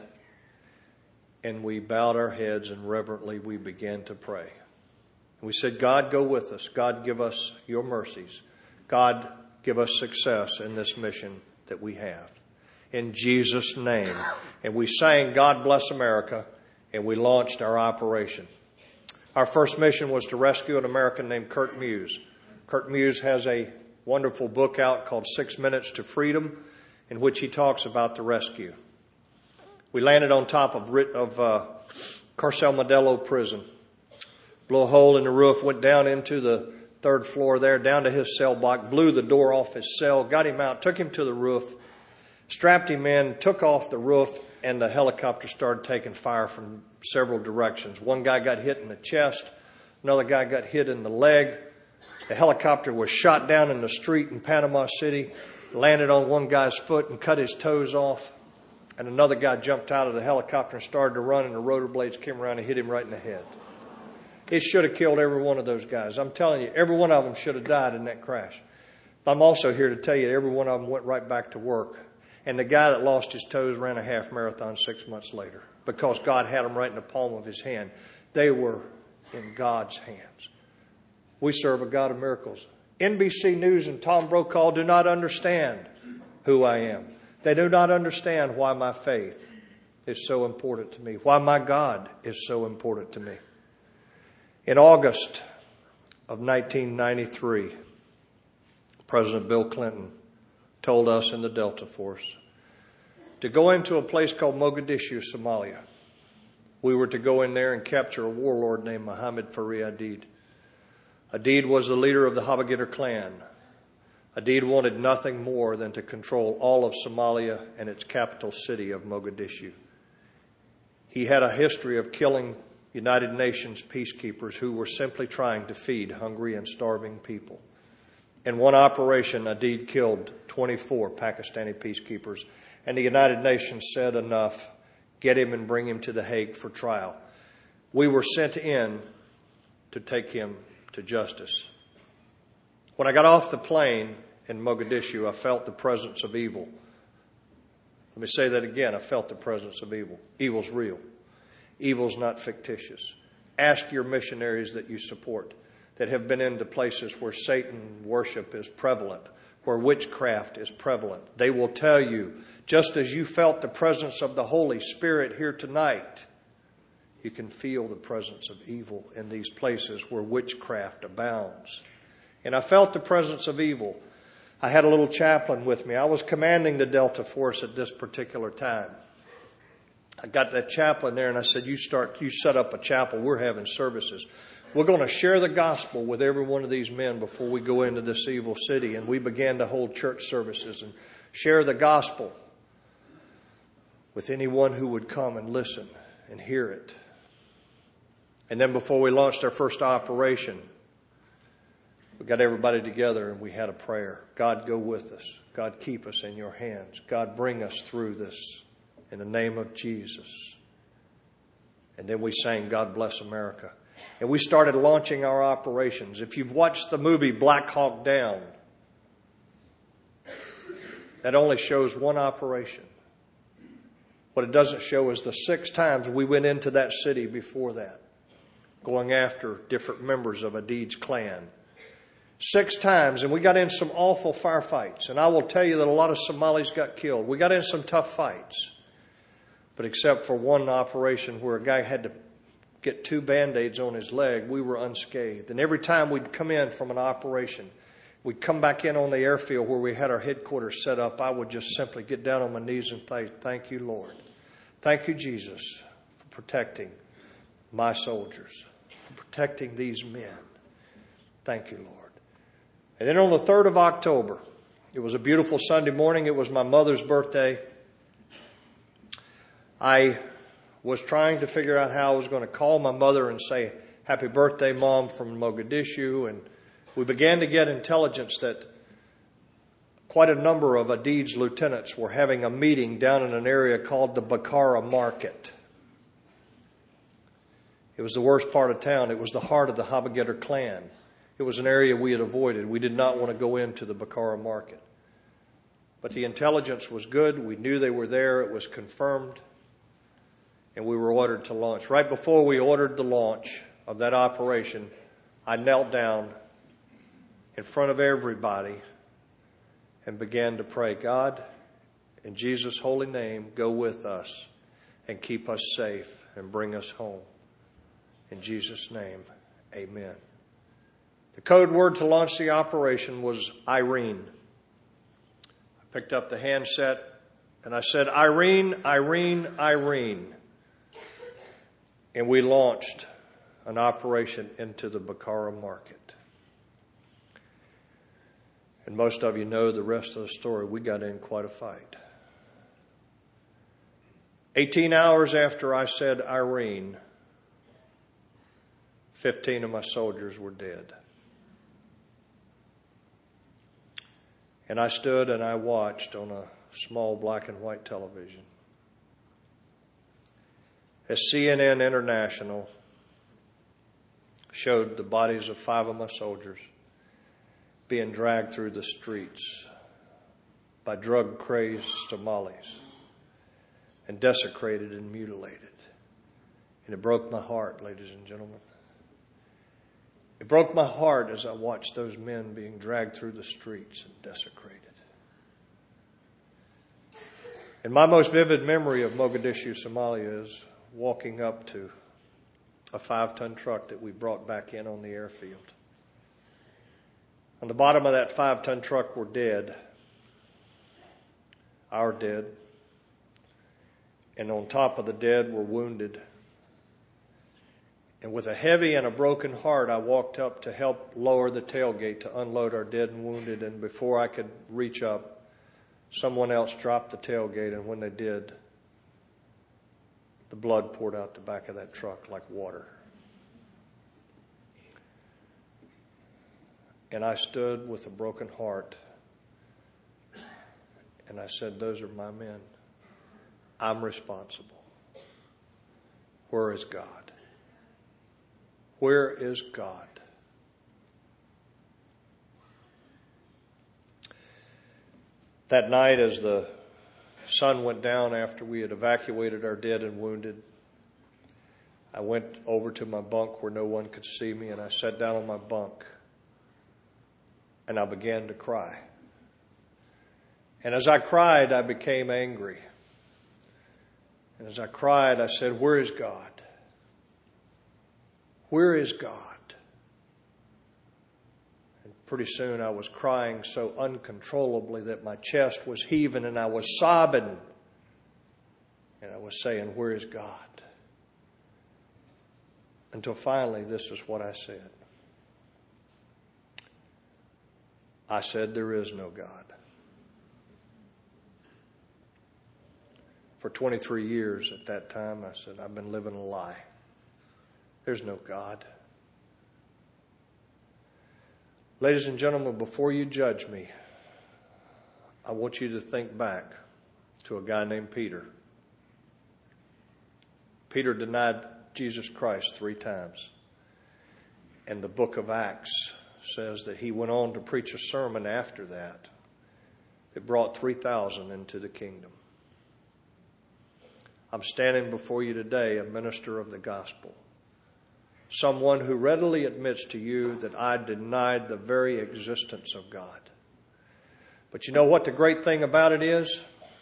B: and we bowed our heads, and reverently we began to pray. And we said, "God, go with us. God, give us your mercies. God, give us success in this mission that we have. In Jesus' name." And we sang "God Bless America," and we launched our operation. Our first mission was to rescue an American named Kurt Muse. Kurt Muse has a wonderful book out called 6 Minutes to Freedom, in which he talks about the rescue. We landed on top of Carcel Modelo prison. Blew a hole in the roof, went down into the third floor there, down to his cell block, blew the door off his cell, got him out, took him to the roof, strapped him in, took off the roof, and the helicopter started taking fire from several directions. One guy got hit in the chest. Another guy got hit in the leg. The helicopter was shot down in the street in Panama City, landed on one guy's foot and cut his toes off. And another guy jumped out of the helicopter and started to run, and the rotor blades came around and hit him right in the head. It should have killed every one of those guys. I'm telling you, every one of them should have died in that crash. But I'm also here to tell you every one of them went right back to work. And the guy that lost his toes ran a half marathon 6 months later because God had them right in the palm of his hand. They were in God's hands. We serve a God of miracles. NBC News and Tom Brokaw do not understand who I am. They do not understand why my faith is so important to me, why my God is so important to me. In August of 1993, President Bill Clinton told us in the Delta Force to go into a place called Mogadishu, Somalia. We were to go in there and capture a warlord named Mohammed Fari Aidid. Aidid was the leader of the Habagadar clan. Aidid wanted nothing more than to control all of Somalia and its capital city of Mogadishu. He had a history of killing United Nations peacekeepers who were simply trying to feed hungry and starving people. In one operation, Aidid killed 24 Pakistani peacekeepers, and the United Nations said, enough, get him and bring him to The Hague for trial. We were sent in to take him to justice. When I got off the plane in Mogadishu, I felt the presence of evil. Let me say that again. I felt the presence of evil. Evil's real. Evil's not fictitious. Ask your missionaries that you support that have been into places where Satan worship is prevalent, where witchcraft is prevalent. They will tell you, just as you felt the presence of the Holy Spirit here tonight, you can feel the presence of evil in these places where witchcraft abounds. And I felt the presence of evil. I had a little chaplain with me. I was commanding the Delta Force at this particular time. I got that chaplain there and I said, you set up a chapel. We're having services. We're going to share the gospel with every one of these men before we go into this evil city. And we began to hold church services and share the gospel with anyone who would come and listen and hear it. And then before we launched our first operation, we got everybody together and we had a prayer. God, go with us. God, keep us in your hands. God, bring us through this in the name of Jesus. And then we sang, God Bless America. And we started launching our operations. If you've watched the movie Black Hawk Down, that only shows one operation. What it doesn't show is the 6 times we went into that city before that, going after different members of Aidid's clan. 6 times, and we got in some awful firefights. And I will tell you that a lot of Somalis got killed. We got in some tough fights. But except for one operation where a guy had to get 2 Band-Aids on his leg, we were unscathed. And every time we'd come in from an operation, we'd come back in on the airfield where we had our headquarters set up, I would just simply get down on my knees and say, thank you, Lord. Thank you, Jesus, for protecting my soldiers, for protecting these men. Thank you, Lord. And then on the 3rd of October, it was a beautiful Sunday morning. It was my mother's birthday. I was trying to figure out how I was going to call my mother and say, happy birthday, Mom, from Mogadishu. And we began to get intelligence that quite a number of Aidid's lieutenants were having a meeting down in an area called the Bakara Market. It was the worst part of town. It was the heart of the Habagadar clan. It was an area we had avoided. We did not want to go into the Bakara Market. But the intelligence was good. We knew they were there. It was confirmed. And we were ordered to launch. Right before we ordered the launch of that operation, I knelt down in front of everybody and began to pray, God, in Jesus' holy name, go with us and keep us safe and bring us home. In Jesus' name, amen. The code word to launch the operation was Irene. I picked up the handset and I said, Irene, Irene, Irene. And we launched an operation into the Bakara Market. And most of you know the rest of the story. We got in quite a fight. 18 hours after I said Irene, 15 of my soldiers were dead. And I stood and I watched on a small black and white television as CNN International showed the bodies of 5 of my soldiers being dragged through the streets by drug-crazed Somalis and desecrated and mutilated. And it broke my heart, ladies and gentlemen. It broke my heart as I watched those men being dragged through the streets and desecrated. And my most vivid memory of Mogadishu, Somalia is walking up to a 5-ton truck that we brought back in on the airfield. On the bottom of that 5-ton truck were dead our dead. And on top of the dead were wounded. And with a heavy and a broken heart, I walked up to help lower the tailgate to unload our dead and wounded. And before I could reach up, someone else dropped the tailgate. And when they did, the blood poured out the back of that truck like water. And I stood with a broken heart. And I said, those are my men. I'm responsible. Where is God? Where is God? That night, as the sun went down after we had evacuated our dead and wounded, I went over to my bunk where no one could see me, and I sat down on my bunk, and I began to cry. And as I cried, I became angry. And as I cried, I said, where is God? Where is God? And pretty soon I was crying so uncontrollably that my chest was heaving and I was sobbing. And I was saying, where is God? Until finally, this is what I said. I said, there is no God. For 23 years at that time, I said, I've been living a lie. There's no God. Ladies and gentlemen, before you judge me, I want you to think back to a guy named Peter. Peter denied Jesus Christ 3 times. And the book of Acts says that he went on to preach a sermon after that that brought 3,000 into the kingdom. I'm standing before you today, a minister of the gospel. Someone who readily admits to you that I denied the very existence of God. But you know what the great thing about it is?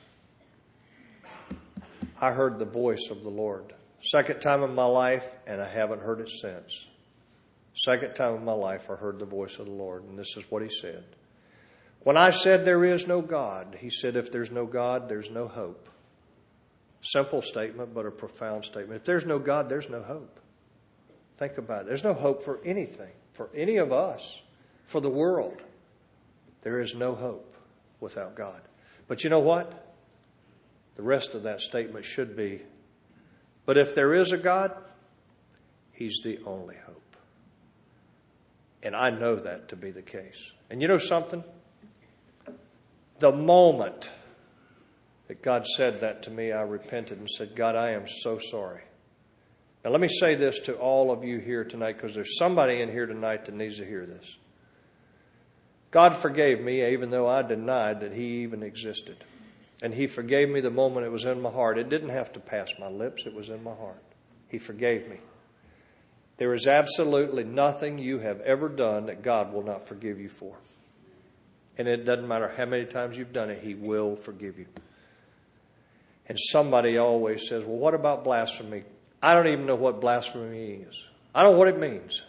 B: I heard the voice of the Lord. Second time in my life, and I haven't heard it since. Second time in my life, I heard the voice of the Lord, and this is what he said. When I said there is no God, he said, if there's no God, there's no hope. Simple statement, but a profound statement. If there's no God, there's no hope. Think about it. There's no hope for anything, for any of us, for the world. There is no hope without God. But you know what? The rest of that statement should be, but if there is a God, he's the only hope. And I know that to be the case. And you know something? The moment that God said that to me, I repented and said, God, I am so sorry. Now, let me say this to all of you here tonight, because there's somebody in here tonight that needs to hear this. God forgave me, even though I denied that he even existed. And he forgave me the moment it was in my heart. It didn't have to pass my lips. It was in my heart. He forgave me. There is absolutely nothing you have ever done that God will not forgive you for. And it doesn't matter how many times you've done it, he will forgive you. And somebody always says, well, what about blasphemy? I don't even know what blasphemy is. I don't know what it means.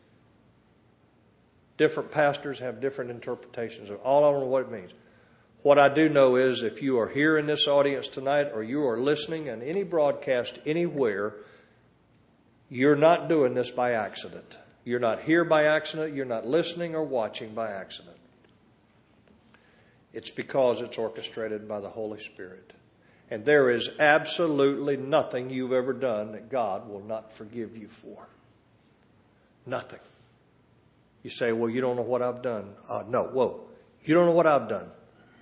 B: Different pastors have different interpretations of it. All I don't know what it means. What I do know is if you are here in this audience tonight or you are listening in any broadcast anywhere, you're not doing this by accident. You're not here by accident. You're not listening or watching by accident. It's because it's orchestrated by the Holy Spirit. And there is absolutely nothing you've ever done that God will not forgive you for. Nothing. You say, well, you don't know what I've done. No. You don't know what I've done.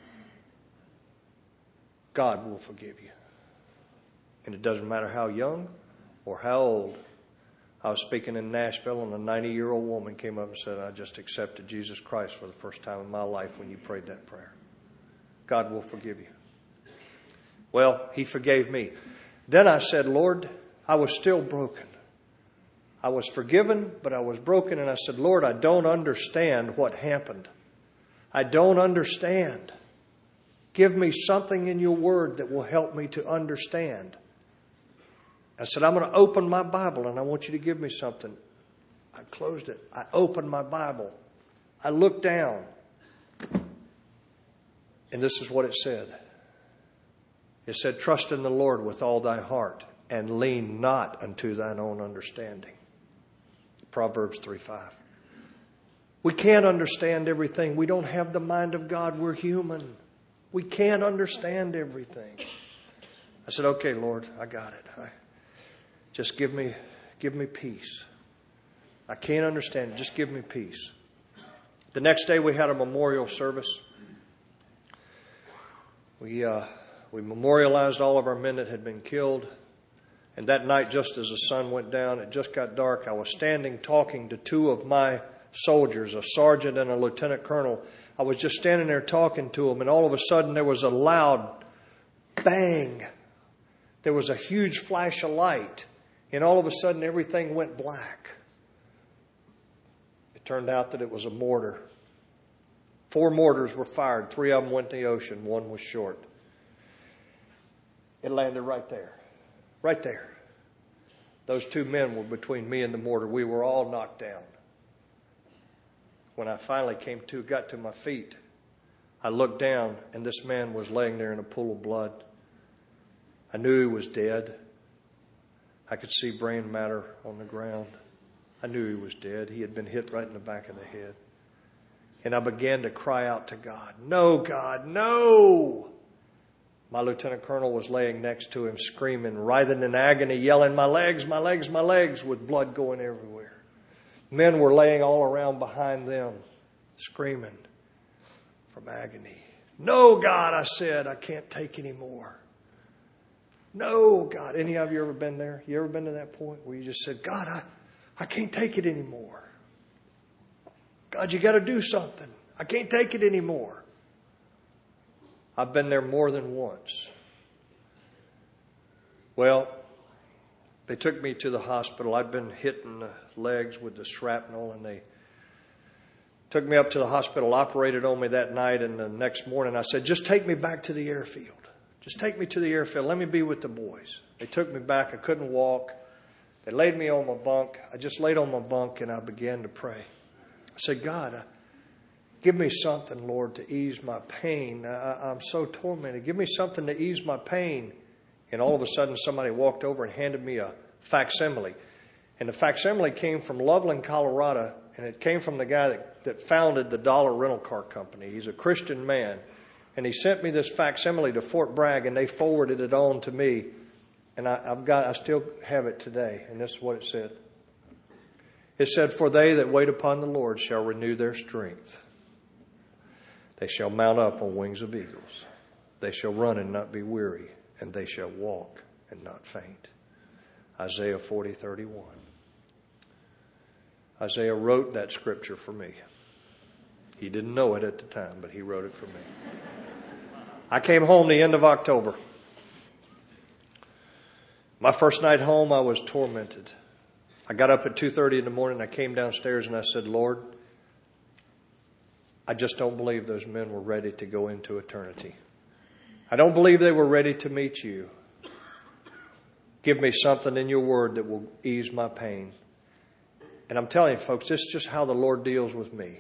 B: God will forgive you. And it doesn't matter how young or how old. I was speaking in Nashville and a 90-year-old woman came up and said, I just accepted Jesus Christ for the first time in my life when you prayed that prayer. God will forgive you. Well, he forgave me. Then I said, Lord, I was still broken. I was forgiven, but I was broken. And I said, Lord, I don't understand what happened. I don't understand. Give me something in your word that will help me to understand. I said, I'm going to open my Bible and I want you to give me something. I closed it. I opened my Bible. I looked down. And this is what it said. It said, trust in the Lord with all thy heart and lean not unto thine own understanding. Proverbs 3:5. We can't understand everything. We don't have the mind of God. We're human. We can't understand everything. I said, okay, Lord, I got it. Just give me peace. I can't understand it. Just give me peace. The next day we had a memorial service. We memorialized all of our men that had been killed. And that night, just as the sun went down, it just got dark. I was standing talking to two of my soldiers, a sergeant and a lieutenant colonel. I was just standing there talking to them, and all of a sudden there was a loud bang. There was a huge flash of light, and all of a sudden everything went black. It turned out that it was a mortar. 4 mortars were fired. 3 of them went in the ocean. 1 was short. It landed right there. Right there. Those 2 men were between me and the mortar. We were all knocked down. When I finally got to my feet, I looked down, and this man was laying there in a pool of blood. I knew he was dead. I could see brain matter on the ground. I knew he was dead. He had been hit right in the back of the head. And I began to cry out to God, no, God, no! My lieutenant colonel was laying next to him, screaming, writhing in agony, yelling, my legs, my legs, my legs, with blood going everywhere. Men were laying all around behind them, screaming from agony. No, God, I said, I can't take any more. No, God. Any of you ever been there? You ever been to that point where you just said, God, I can't take it anymore. God, you got to do something. I can't take it anymore. I've been there more than once. Well, they took me to the hospital. I'd been hit in the legs with the shrapnel, and they took me up to the hospital, operated on me that night, and the next morning I said, just take me back to the airfield. Just take me to the airfield. Let me be with the boys. They took me back. I couldn't walk. They laid me on my bunk. I just laid on my bunk, and I began to pray. I said, God, give me something, Lord, to ease my pain. I'm so tormented. Give me something to ease my pain. And all of a sudden, somebody walked over and handed me a facsimile. And the facsimile came from Loveland, Colorado, and it came from the guy that founded the Dollar Rental Car Company. He's a Christian man. And he sent me this facsimile to Fort Bragg, and they forwarded it on to me. And I still have it today. And this is what it said. It said, for they that wait upon the Lord shall renew their strength. They shall mount up on wings of eagles. They shall run and not be weary, and they shall walk and not faint. Isaiah 40:31. Isaiah wrote that scripture for me. He didn't know it at the time, but he wrote it for me. I came home the end of October. My first night home, I was tormented. I got up at 2:30 in the morning. I came downstairs and I said, Lord, I just don't believe those men were ready to go into eternity. I don't believe they were ready to meet you. Give me something in your word that will ease my pain. And I'm telling you, folks, this is just how the Lord deals with me.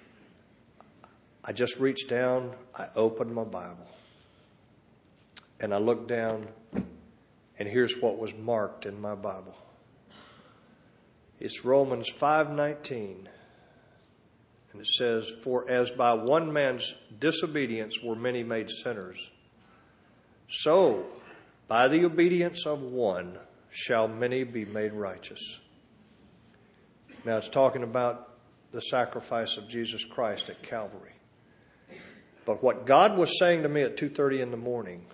B: I just reached down, I opened my Bible, and I looked down, and here's what was marked in my Bible. It's Romans 5:19. And it says, for as by one man's disobedience were many made sinners, so by the obedience of one shall many be made righteous. Now it's talking about the sacrifice of Jesus Christ at Calvary. But what God was saying to me at 2:30 in the morning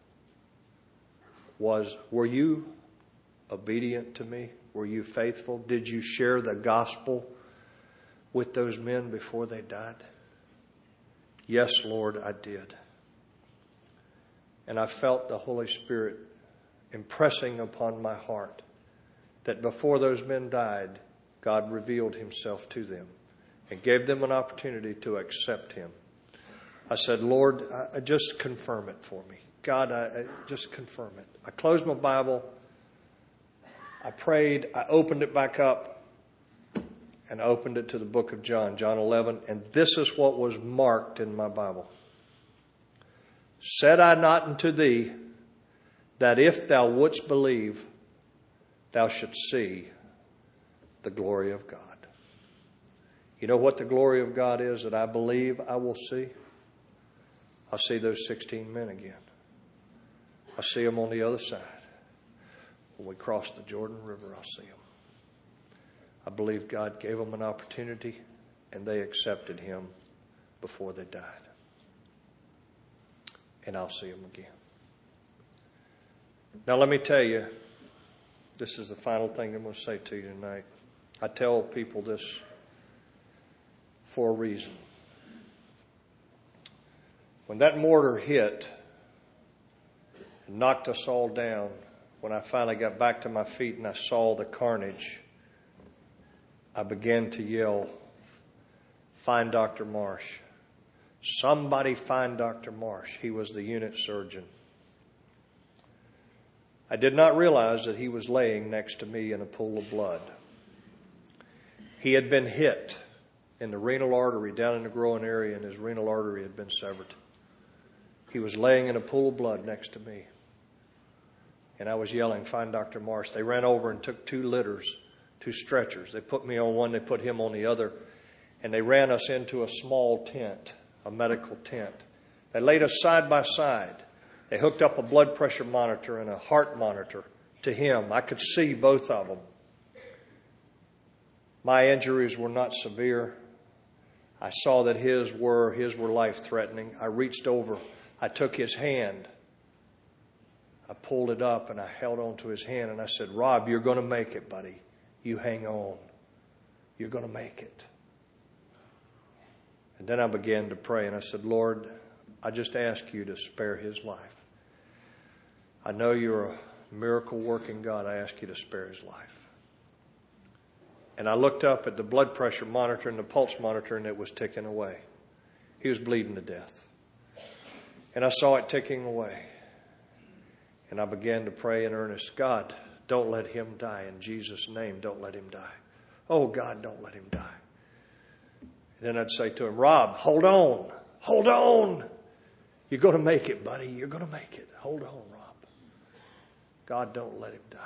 B: was, were you obedient to me? Were you faithful? Did you share the gospel with those men before they died? Yes, Lord, I did. And I felt the Holy Spirit impressing upon my heart that before those men died, God revealed himself to them and gave them an opportunity to accept him. I said, Lord, just confirm it for me. God, I just confirm it. I closed my Bible. I prayed. I opened it back up and opened it to the book of John, John 11. And this is what was marked in my Bible. Said I not unto thee that if thou wouldst believe, thou shouldst see the glory of God. You know what the glory of God is that I believe I will see? I'll see those 16 men again. I'll see them on the other side. When we cross the Jordan River, I'll see them. I believe God gave them an opportunity, and they accepted Him before they died. And I'll see them again. Now let me tell you, this is the final thing I'm going to say to you tonight. I tell people this for a reason. When that mortar hit and knocked us all down, when I finally got back to my feet and I saw the carnage, I began to yell, "Find Dr. Marsh. Somebody find Dr. Marsh." He was the unit surgeon. I did not realize that he was laying next to me in a pool of blood. He had been hit in the renal artery down in the groin area, and his renal artery had been severed. He was laying in a pool of blood next to me. And I was yelling, "Find Dr. Marsh." They ran over and took 2 litters, 2 stretchers. They put me on one, they put him on the other, and they ran us into a small tent, a medical tent. They laid us side by side. They hooked up a blood pressure monitor and a heart monitor to him. I could see both of them. My injuries were not severe. I saw that his were life-threatening. I reached over. I took his hand. I pulled it up and I held on to his hand and I said, "Rob, you're going to make it, buddy. You hang on. You're going to make it." And then I began to pray and I said, "Lord, I just ask you to spare his life. I know you're a miracle-working God. I ask you to spare his life." And I looked up at the blood pressure monitor and the pulse monitor, and it was ticking away. He was bleeding to death. And I saw it ticking away. And I began to pray in earnest, "God, don't let him die. In Jesus' name, don't let him die. Oh, God, don't let him die." And then I'd say to him, "Rob, hold on. Hold on. You're going to make it, buddy. You're going to make it. Hold on, Rob. God, don't let him die."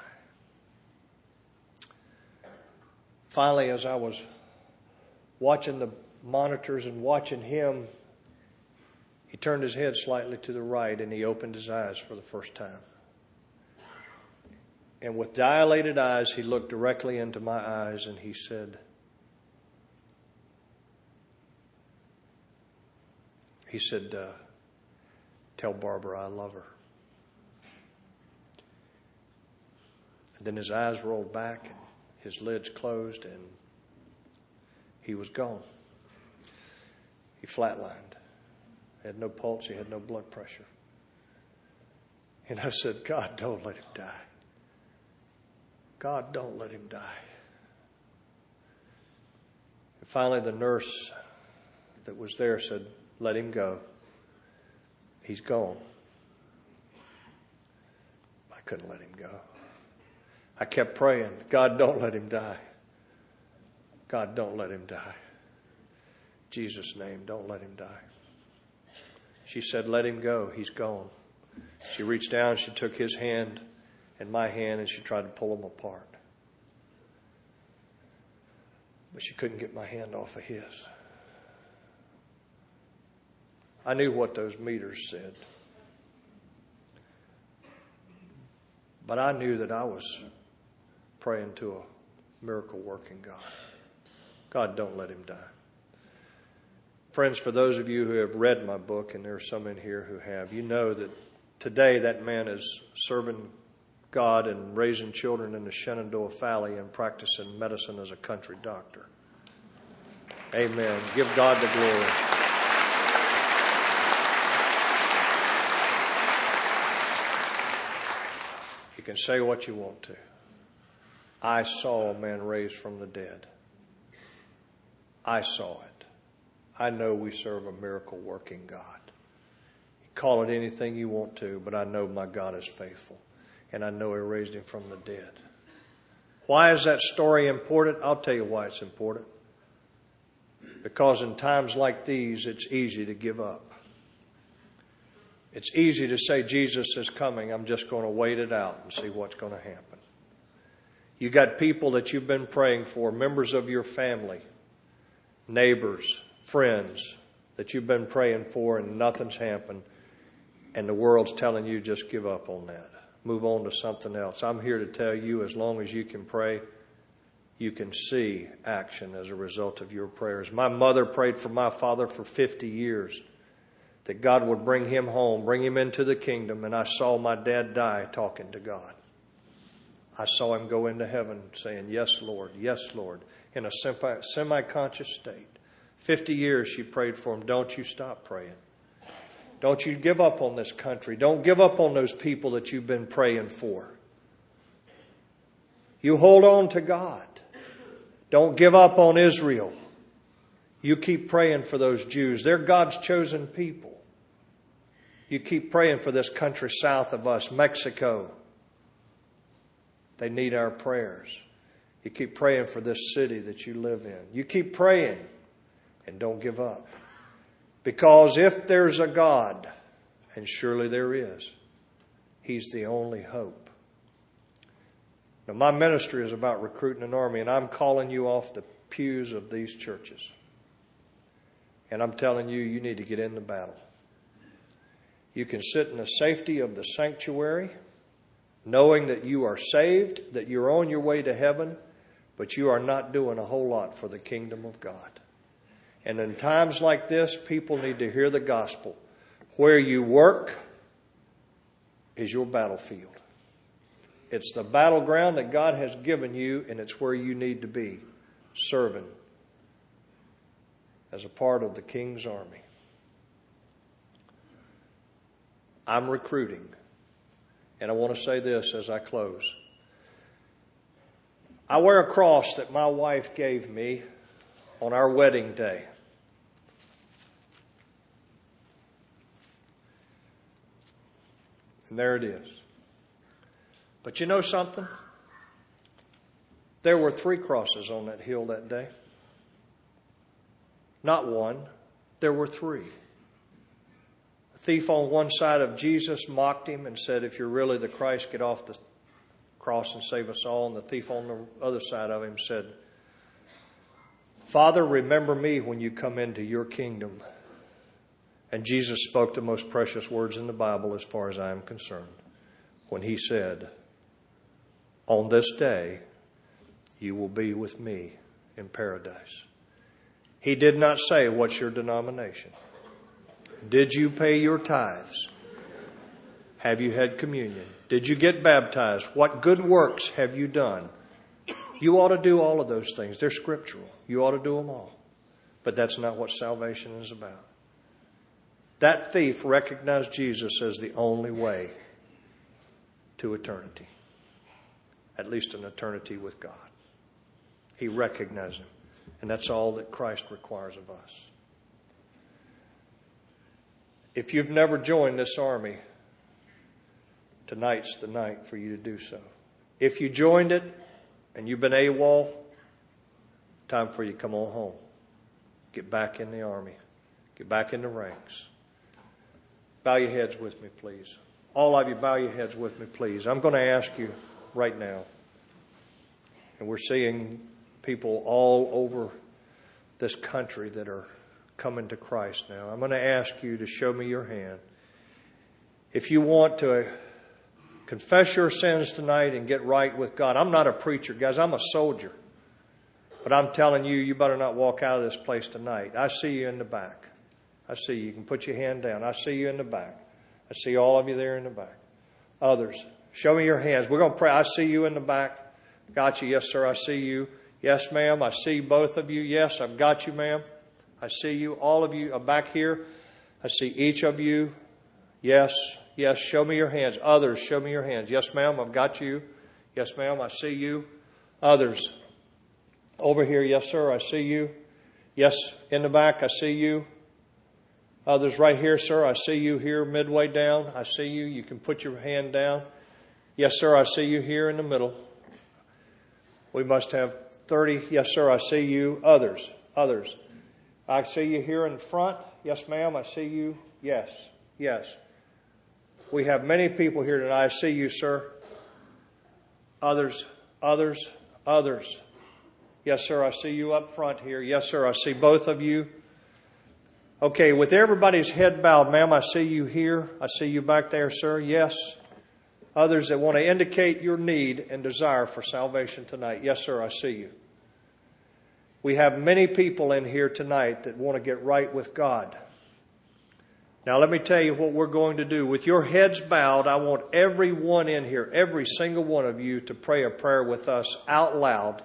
B: Finally, as I was watching the monitors and watching him, he turned his head slightly to the right and he opened his eyes for the first time. And with dilated eyes, he looked directly into my eyes and he said, "Tell Barbara I love her." And then his eyes rolled back and his lids closed and he was gone. He flatlined. He had no pulse. He had no blood pressure. And I said, "God, don't let him die. God, don't let him die." And finally, the nurse that was there said, "Let him go. He's gone." I couldn't let him go. I kept praying, "God, don't let him die. God, don't let him die. In Jesus' name, don't let him die." She said, "Let him go. He's gone." She reached down, she took his hand and my hand, and she tried to pull them apart. But she couldn't get my hand off of his. I knew what those meters said. But I knew that I was praying to a miracle-working God. God, don't let him die. Friends, for those of you who have read my book, and there are some in here who have, you know that today that man is serving God and raising children in the Shenandoah Valley and practicing medicine as a country doctor. Amen. Give God the glory. You can say what you want to. I saw a man raised from the dead. I saw it. I know we serve a miracle-working God. You call it anything you want to, but I know my God is faithful. And I know he raised him from the dead. Why is that story important? I'll tell you why it's important. Because in times like these, it's easy to give up. It's easy to say Jesus is coming. I'm just going to wait it out and see what's going to happen. You got people that you've been praying for, members of your family, neighbors, friends that you've been praying for, and nothing's happened. And the world's telling you just give up on that. Move on to something else. I'm here to tell you, as long as you can pray, you can see action as a result of your prayers. My mother prayed for my father for 50 years, that God would bring him home, bring him into the kingdom. And I saw my dad die talking to God. I saw him go into heaven saying, yes, Lord, in a semi-conscious state. 50 years she prayed for him. Don't you stop praying. Don't you give up on this country. Don't give up on those people that you've been praying for. You hold on to God. Don't give up on Israel. You keep praying for those Jews. They're God's chosen people. You keep praying for this country south of us, Mexico. They need our prayers. You keep praying for this city that you live in. You keep praying and don't give up. Because if there's a God, and surely there is, He's the only hope. Now, my ministry is about recruiting an army, and I'm calling you off the pews of these churches. And I'm telling you, you need to get in the battle. You can sit in the safety of the sanctuary, knowing that you are saved, that you're on your way to heaven, but you are not doing a whole lot for the kingdom of God. And in times like this, people need to hear the gospel. Where you work is your battlefield. It's the battleground that God has given you, and it's where you need to be, serving as a part of the King's army. I'm recruiting. And I want to say this as I close. I wear a cross that my wife gave me on our wedding day. And there it is. But you know something? There were 3 crosses on that hill that day. Not one. There were 3. The thief on one side of Jesus mocked him and said, if you're really the Christ, get off the cross and save us all. And the thief on the other side of him said, Father, remember me when you come into your kingdom. And Jesus spoke the most precious words in the Bible as far as I am concerned, when He said, on this day, you will be with me in paradise. He did not say, what's your denomination? Did you pay your tithes? Have you had communion? Did you get baptized? What good works have you done? You ought to do all of those things. They're scriptural. You ought to do them all. But that's not what salvation is about. That thief recognized Jesus as the only way to eternity. At least an eternity with God. He recognized Him. And that's all that Christ requires of us. If you've never joined this army, tonight's the night for you to do so. If you joined it and you've been AWOL, time for you to come on home. Get back in the army. Get back in the ranks. Bow your heads with me, please. All of you, bow your heads with me, please. I'm going to ask you right now, and we're seeing people all over this country that are coming to Christ now. I'm going to ask you to show me your hand. If you want to confess your sins tonight and get right with God. I'm not a preacher, guys. I'm a soldier. But I'm telling you, you better not walk out of this place tonight. I see you in the back. I see you. You can put your hand down. I see you in the back. I see all of you there in the back. Others, show me your hands. We're going to pray. I see you in the back. Got you. Yes, sir. I see you. Yes, ma'am. I see both of you. Yes, I've got you, ma'am. I see you. All of you are back here. I see each of you. Yes. Yes. Show me your hands. Others, show me your hands. Yes, ma'am. I've got you. Yes, ma'am. I see you. Others. Over here. Yes, sir. I see you. Yes, in the back. I see you. Others right here, sir. I see you here midway down. I see you. You can put your hand down. Yes, sir. I see you here in the middle. We must have 30. Yes, sir. I see you. Others. I see you here in front. Yes, ma'am. I see you. Yes. Yes. We have many people here tonight. I see you, sir. Others. Yes, sir, I see you up front here. Yes, sir, I see both of you. Okay, with everybody's head bowed, ma'am, I see you here. I see you back there, sir. Yes. Others that want to indicate your need and desire for salvation tonight. Yes, sir, I see you. We have many people in here tonight that want to get right with God. Now, let me tell you what we're going to do. With your heads bowed, I want everyone in here, every single one of you, to pray a prayer with us out loud.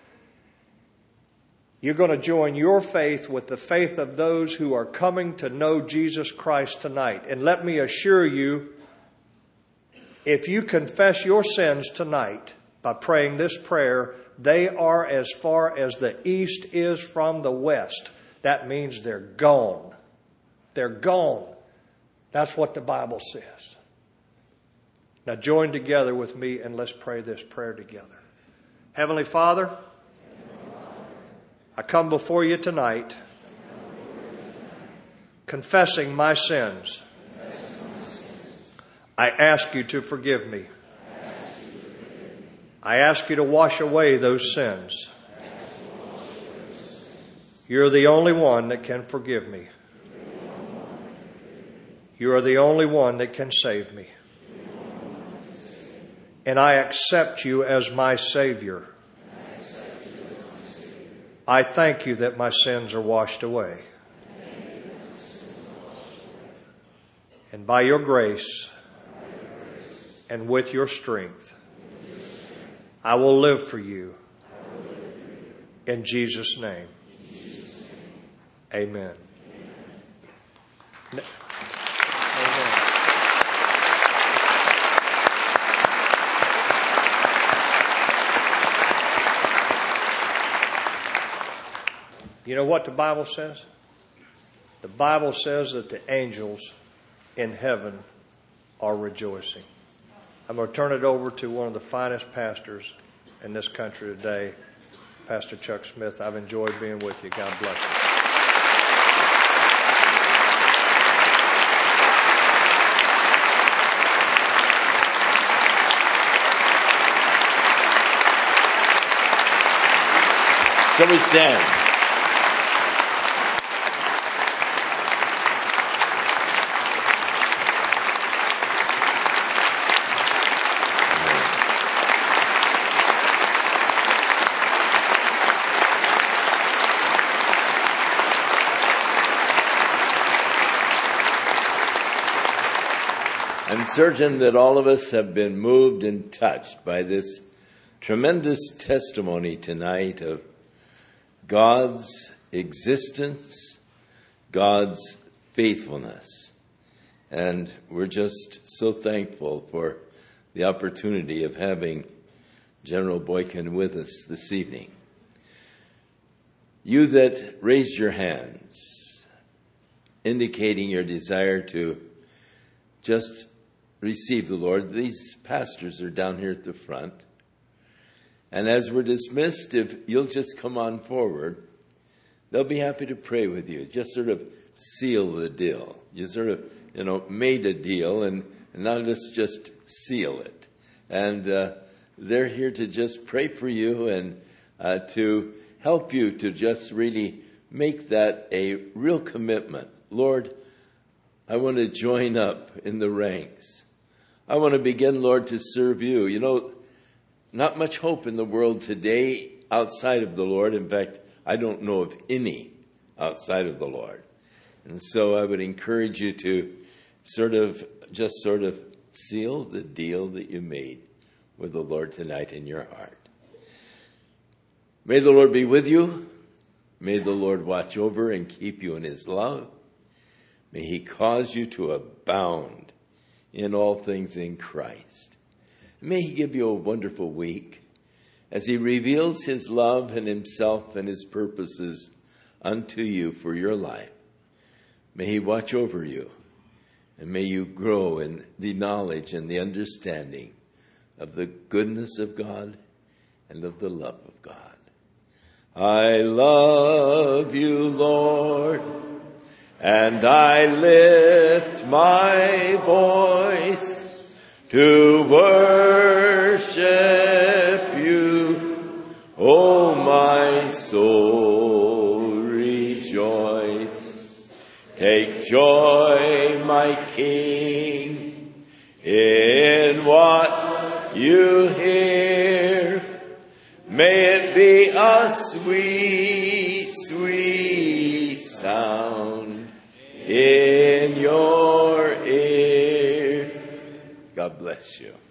B: You're going to join your faith with the faith of those who are coming to know Jesus Christ tonight. And let me assure you, if you confess your sins tonight by praying this prayer, they are as far as the east is from the west. That means they're gone. They're gone. That's what the Bible says. Now join together with me and let's pray this prayer together. Heavenly Father, I come before you tonight confessing my sins. I ask you to forgive me. I ask you to wash away those sins. You're the only one that can forgive me. You are the only one that can save me. And I accept you as my Savior. I thank you that my sins are washed away. And by your grace and with your strength, I will live for you. In Jesus' name. Amen. Amen. You know what the Bible says? The Bible says that the angels in heaven are rejoicing. I'm going to turn it over to one of the finest pastors in this country today, Pastor Chuck Smith. I've enjoyed being with you. God bless you.
A: Shall we stand? I'm certain that all of us have been moved and touched by this tremendous testimony tonight of God's existence, God's faithfulness. And we're just so thankful for the opportunity of having General Boykin with us this evening. You that raised your hands, indicating your desire to just receive the Lord, these pastors are down here at the front. And as we're dismissed, if you'll just come on forward, they'll be happy to pray with you. Just sort of seal the deal. You sort of, made a deal, and now let's just seal it. And they're here to just pray for you and to help you to just really make that a real commitment. Lord, I want to join up in the ranks. I want to begin, Lord, to serve you. Not much hope in the world today outside of the Lord. In fact, I don't know of any outside of the Lord. And so I would encourage you to sort of seal the deal that you made with the Lord tonight in your heart. May the Lord be with you. May the Lord watch over and keep you in his love. May he cause you to abound in all things in Christ. May he give you a wonderful week as he reveals his love and himself and his purposes unto you for your life. May he watch over you, and may you grow in the knowledge and the understanding of the goodness of God and of the love of God. I love you, Lord, and I lift my voice to worship you. O my soul, rejoice. Take joy, my King, in what you hear. May it be a sweet, sweet sound in your ear. God bless you.